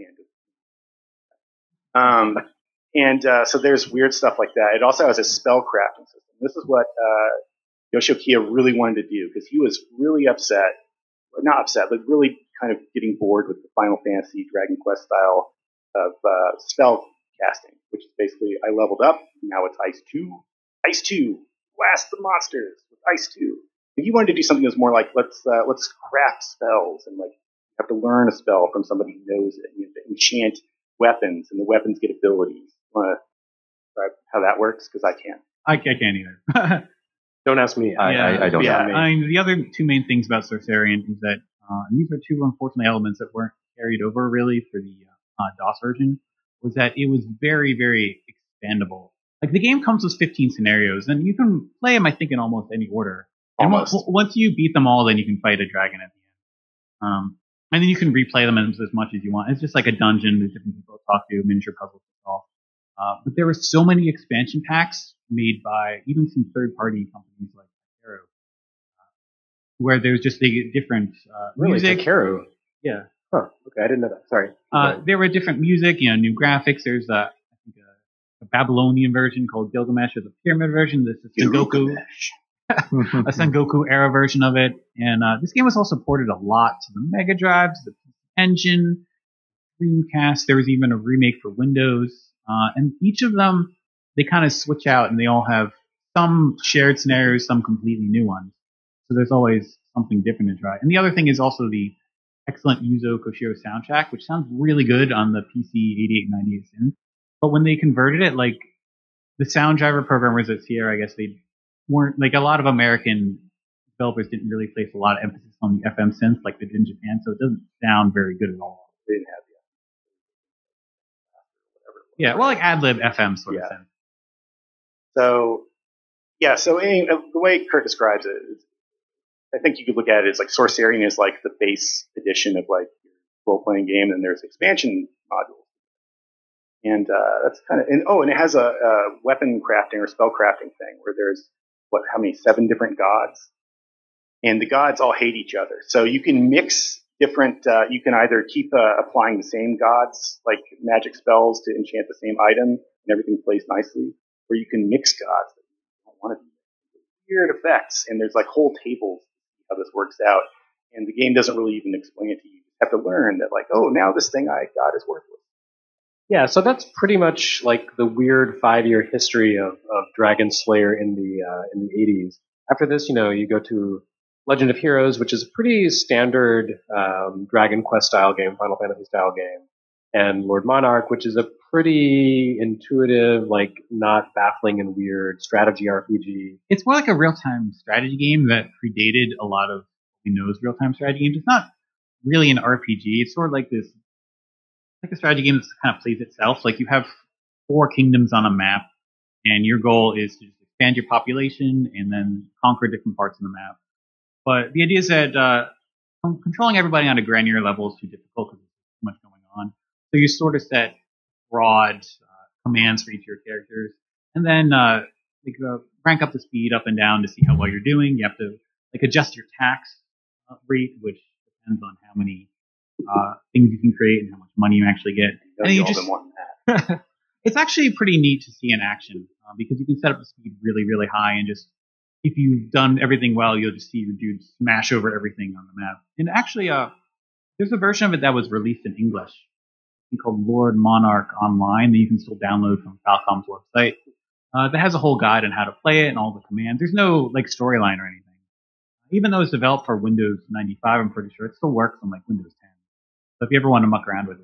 hand. So there's weird stuff like that. It also has a spell crafting system. This is what Yoshio Kiya really wanted to do because he was really not upset, but really kind of getting bored with the Final Fantasy Dragon Quest style of spell casting, which is basically I leveled up, now it's Ice 2. Ice 2, blast the monsters with Ice 2. He wanted to do something that's more like let's craft spells and you have to learn a spell from somebody who knows it. You have to enchant weapons and the weapons get abilities. Want to describe how that works? Because I can't. I can't either. Don't ask me. I don't. Yeah, the other 2 main things about Sorcerian is that and these are 2 unfortunate elements that weren't carried over really for the DOS version, was that it was very, very expandable. Like the game comes with 15 scenarios, and you can play them, I think, in almost any order. And once you beat them all, then you can fight a dragon at the end. And then you can replay them as much as you want. It's just like a dungeon. There's different people to talk to, miniature puzzles to solve. But there were so many expansion packs made by even some third-party companies like Hero, where there's just different music. Hero? Yeah. Huh. Okay, I didn't know that. Sorry. There were different music, new graphics. There's I think a Babylonian version called Gilgamesh. There's a pyramid version. There's a Sengoku. A Sengoku era version of it, and this game was also ported a lot to the Mega Drive, to the Engine, Dreamcast. There was even a remake for Windows, and each of them they kind of switch out, and they all have some shared scenarios, some completely new ones. So there's always something different to try. And the other thing is also the excellent Yuzo Koshiro soundtrack, which sounds really good on the PC 8898 synth. But when they converted it, the sound driver programmers at Sierra, I guess they weren't a lot of American developers didn't really place a lot of emphasis on the FM synth like they did in Japan, so it doesn't sound very good at all. They didn't have Yeah, well, like AdLib FM sort of synth. So the way Kurt describes it, I think you could look at it as Sorcerian is the base edition of your role-playing game, and there's expansion modules. And that's kind of and it has a weapon crafting or spell crafting thing where there's 7 different gods, and the gods all hate each other. So you can mix different. You can either keep applying the same gods, like magic spells, to enchant the same item, and everything plays nicely, or you can mix gods that you don't want to do. Weird effects, and there's like whole tables how this works out, and the game doesn't really even explain it to you. You have to learn that, like, oh, now this thing I got is worthless. Yeah, so that's pretty much like the weird 5-year history of Dragon Slayer in the 80s. After this, you go to Legend of Heroes, which is a pretty standard Dragon Quest style game, Final Fantasy style game, and Lord Monarch, which is a pretty intuitive, like not baffling and weird strategy RPG. It's more like a real-time strategy game that predated a lot of real-time strategy games. It's not really an RPG. It's sort of like this, like a strategy game that kind of plays itself. Like you have 4 kingdoms on a map, and your goal is to just expand your population and then conquer different parts of the map. But the idea is that controlling everybody on a granular level is too difficult because there's too much going on. So you sort of set broad commands for each of your characters, and then rank up the speed up and down to see how well you're doing. You have to adjust your tax rate, which depends on how many things you can create and how much money you actually get. And you just it's actually pretty neat to see in action because you can set up the speed really, really high, and just if you've done everything well, you'll just see your dude smash over everything on the map. And actually, there's a version of it that was released in English called Lord Monarch Online that you can still download from Falcom's website. That has a whole guide on how to play it and all the commands. There's no storyline or anything. Even though it's developed for Windows 95, I'm pretty sure it still works on Windows 10. So if you ever want to muck around with it.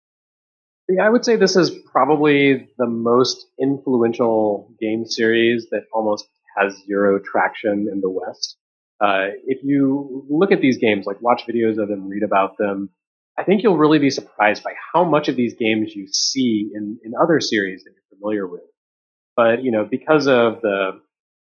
Yeah, I would say this is probably the most influential game series that almost has zero traction in the West. If you look at these games, watch videos of them, read about them, I think you'll really be surprised by how much of these games you see in other series that you're familiar with. But, because of the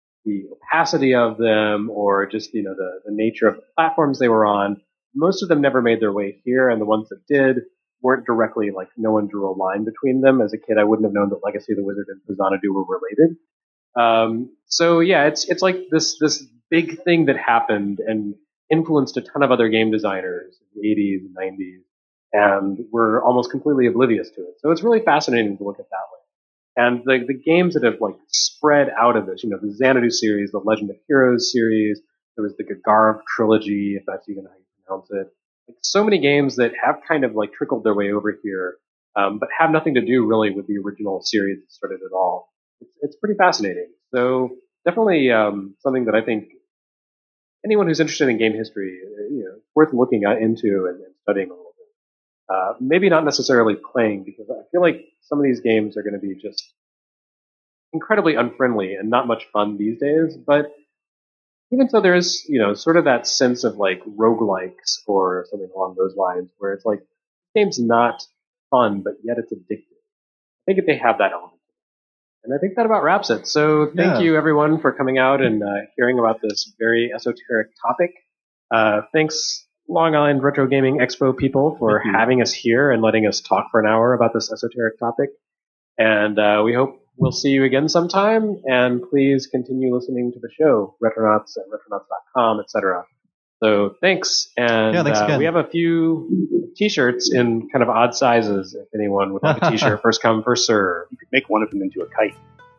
opacity of them or just, the nature of the platforms they were on, most of them never made their way here, and the ones that did weren't directly, no one drew a line between them. As a kid, I wouldn't have known that Legacy of the Wizard and Xanadu were related. So yeah, it's like this big thing that happened and influenced a ton of other game designers in the 80s and 90s, and we're almost completely oblivious to it. So it's really fascinating to look at that way. And the games that have spread out of this, the Xanadu series, the Legend of Heroes series, there was the Gagarv trilogy, if that's even how you pronounce it. So many games that have kind of trickled their way over here, but have nothing to do really with the original series that started it all. It's pretty fascinating. So definitely something that I think anyone who's interested in game history, worth looking into and studying a little bit. Maybe not necessarily playing, because I feel like some of these games are going to be just incredibly unfriendly and not much fun these days. But even so, there is, sort of that sense of roguelikes or something along those lines, where it's the game's not fun, but yet it's addictive. I think if they have that element. And I think that about wraps it. So thank you, everyone, for coming out and hearing about this very esoteric topic. Thanks, Long Island Retro Gaming Expo people, for having us here and letting us talk for an hour about this esoteric topic. And we hope we'll see you again sometime. And please continue listening to the show, Retronauts at retronauts.com, etc. So thanks. And thanks again. We have a few T-shirts in kind of odd sizes. If anyone would like a T-shirt, first come, first serve. You could make one of them into a kite.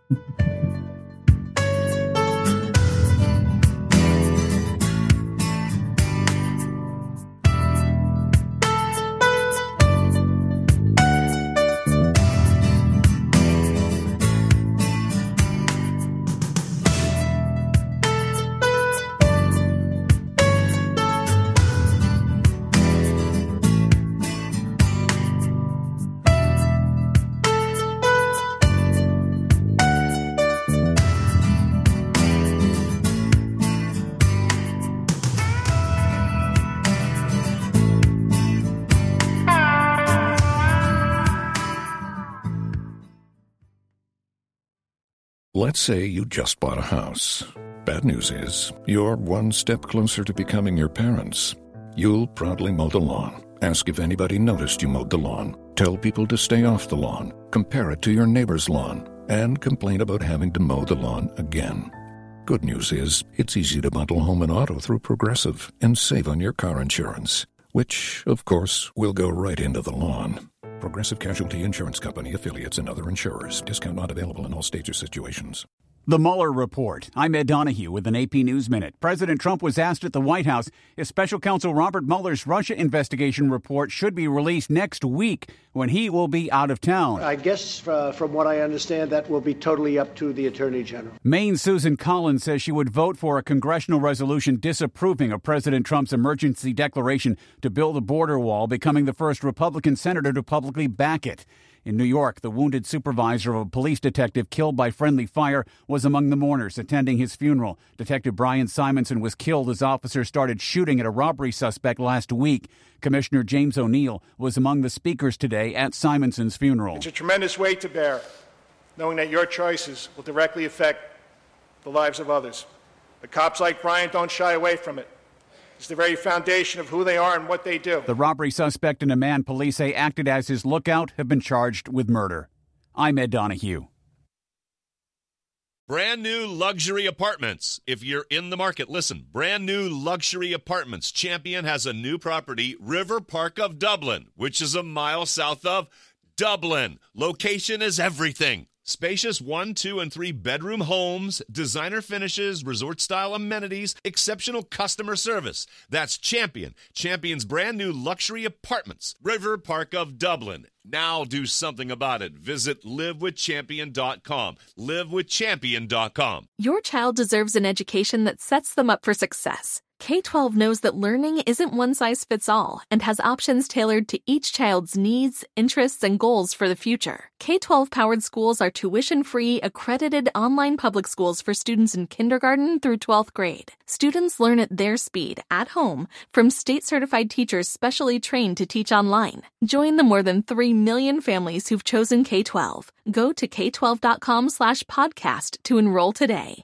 Let's say you just bought a house. Bad news is, you're one step closer to becoming your parents. You'll proudly mow the lawn, ask if anybody noticed you mowed the lawn, tell people to stay off the lawn, compare it to your neighbor's lawn, and complain about having to mow the lawn again. Good news is, it's easy to bundle home and auto through Progressive and save on your car insurance. which, of course, will go right into the lawn. Progressive Casualty Insurance Company, affiliates, and other insurers. Discount not available in all states or situations. The Mueller Report. I'm Ed Donahue with an AP News Minute. President Trump was asked at the White House if Special Counsel Robert Mueller's Russia investigation report should be released next week when he will be out of town. I guess from what I understand, that will be totally up to the Attorney General. Maine's Susan Collins says she would vote for a congressional resolution disapproving of President Trump's emergency declaration to build a border wall, becoming the first Republican senator to publicly back it. In New York, the wounded supervisor of a police detective killed by friendly fire was among the mourners attending his funeral. Detective Brian Simonson was killed as officers started shooting at a robbery suspect last week. Commissioner James O'Neill was among the speakers today at Simonson's funeral. It's a tremendous weight to bear, knowing that your choices will directly affect the lives of others. But cops like Brian don't shy away from it. It's the very foundation of who they are and what they do. The robbery suspect and a man police say acted as his lookout have been charged with murder. I'm Ed Donahue. Brand new luxury apartments. If you're in the market, listen. Brand new luxury apartments. Champion has a new property, River Park of Dublin, which is a mile south of Dublin. Location is everything. Spacious 1, 2, and 3 bedroom homes, designer finishes, resort-style amenities, exceptional customer service. That's Champion. Champion's brand new luxury apartments, River Park of Dublin. Now do something about it. Visit livewithchampion.com. Livewithchampion.com. Your child deserves an education that sets them up for success. K-12 knows that learning isn't one size fits all and has options tailored to each child's needs, interests, and goals for the future. K-12 powered schools are tuition-free, accredited online public schools for students in kindergarten through 12th grade. Students learn at their speed, at home, from state-certified teachers specially trained to teach online. Join the more than 3 million families who've chosen K-12. Go to k12.com/podcast to enroll today.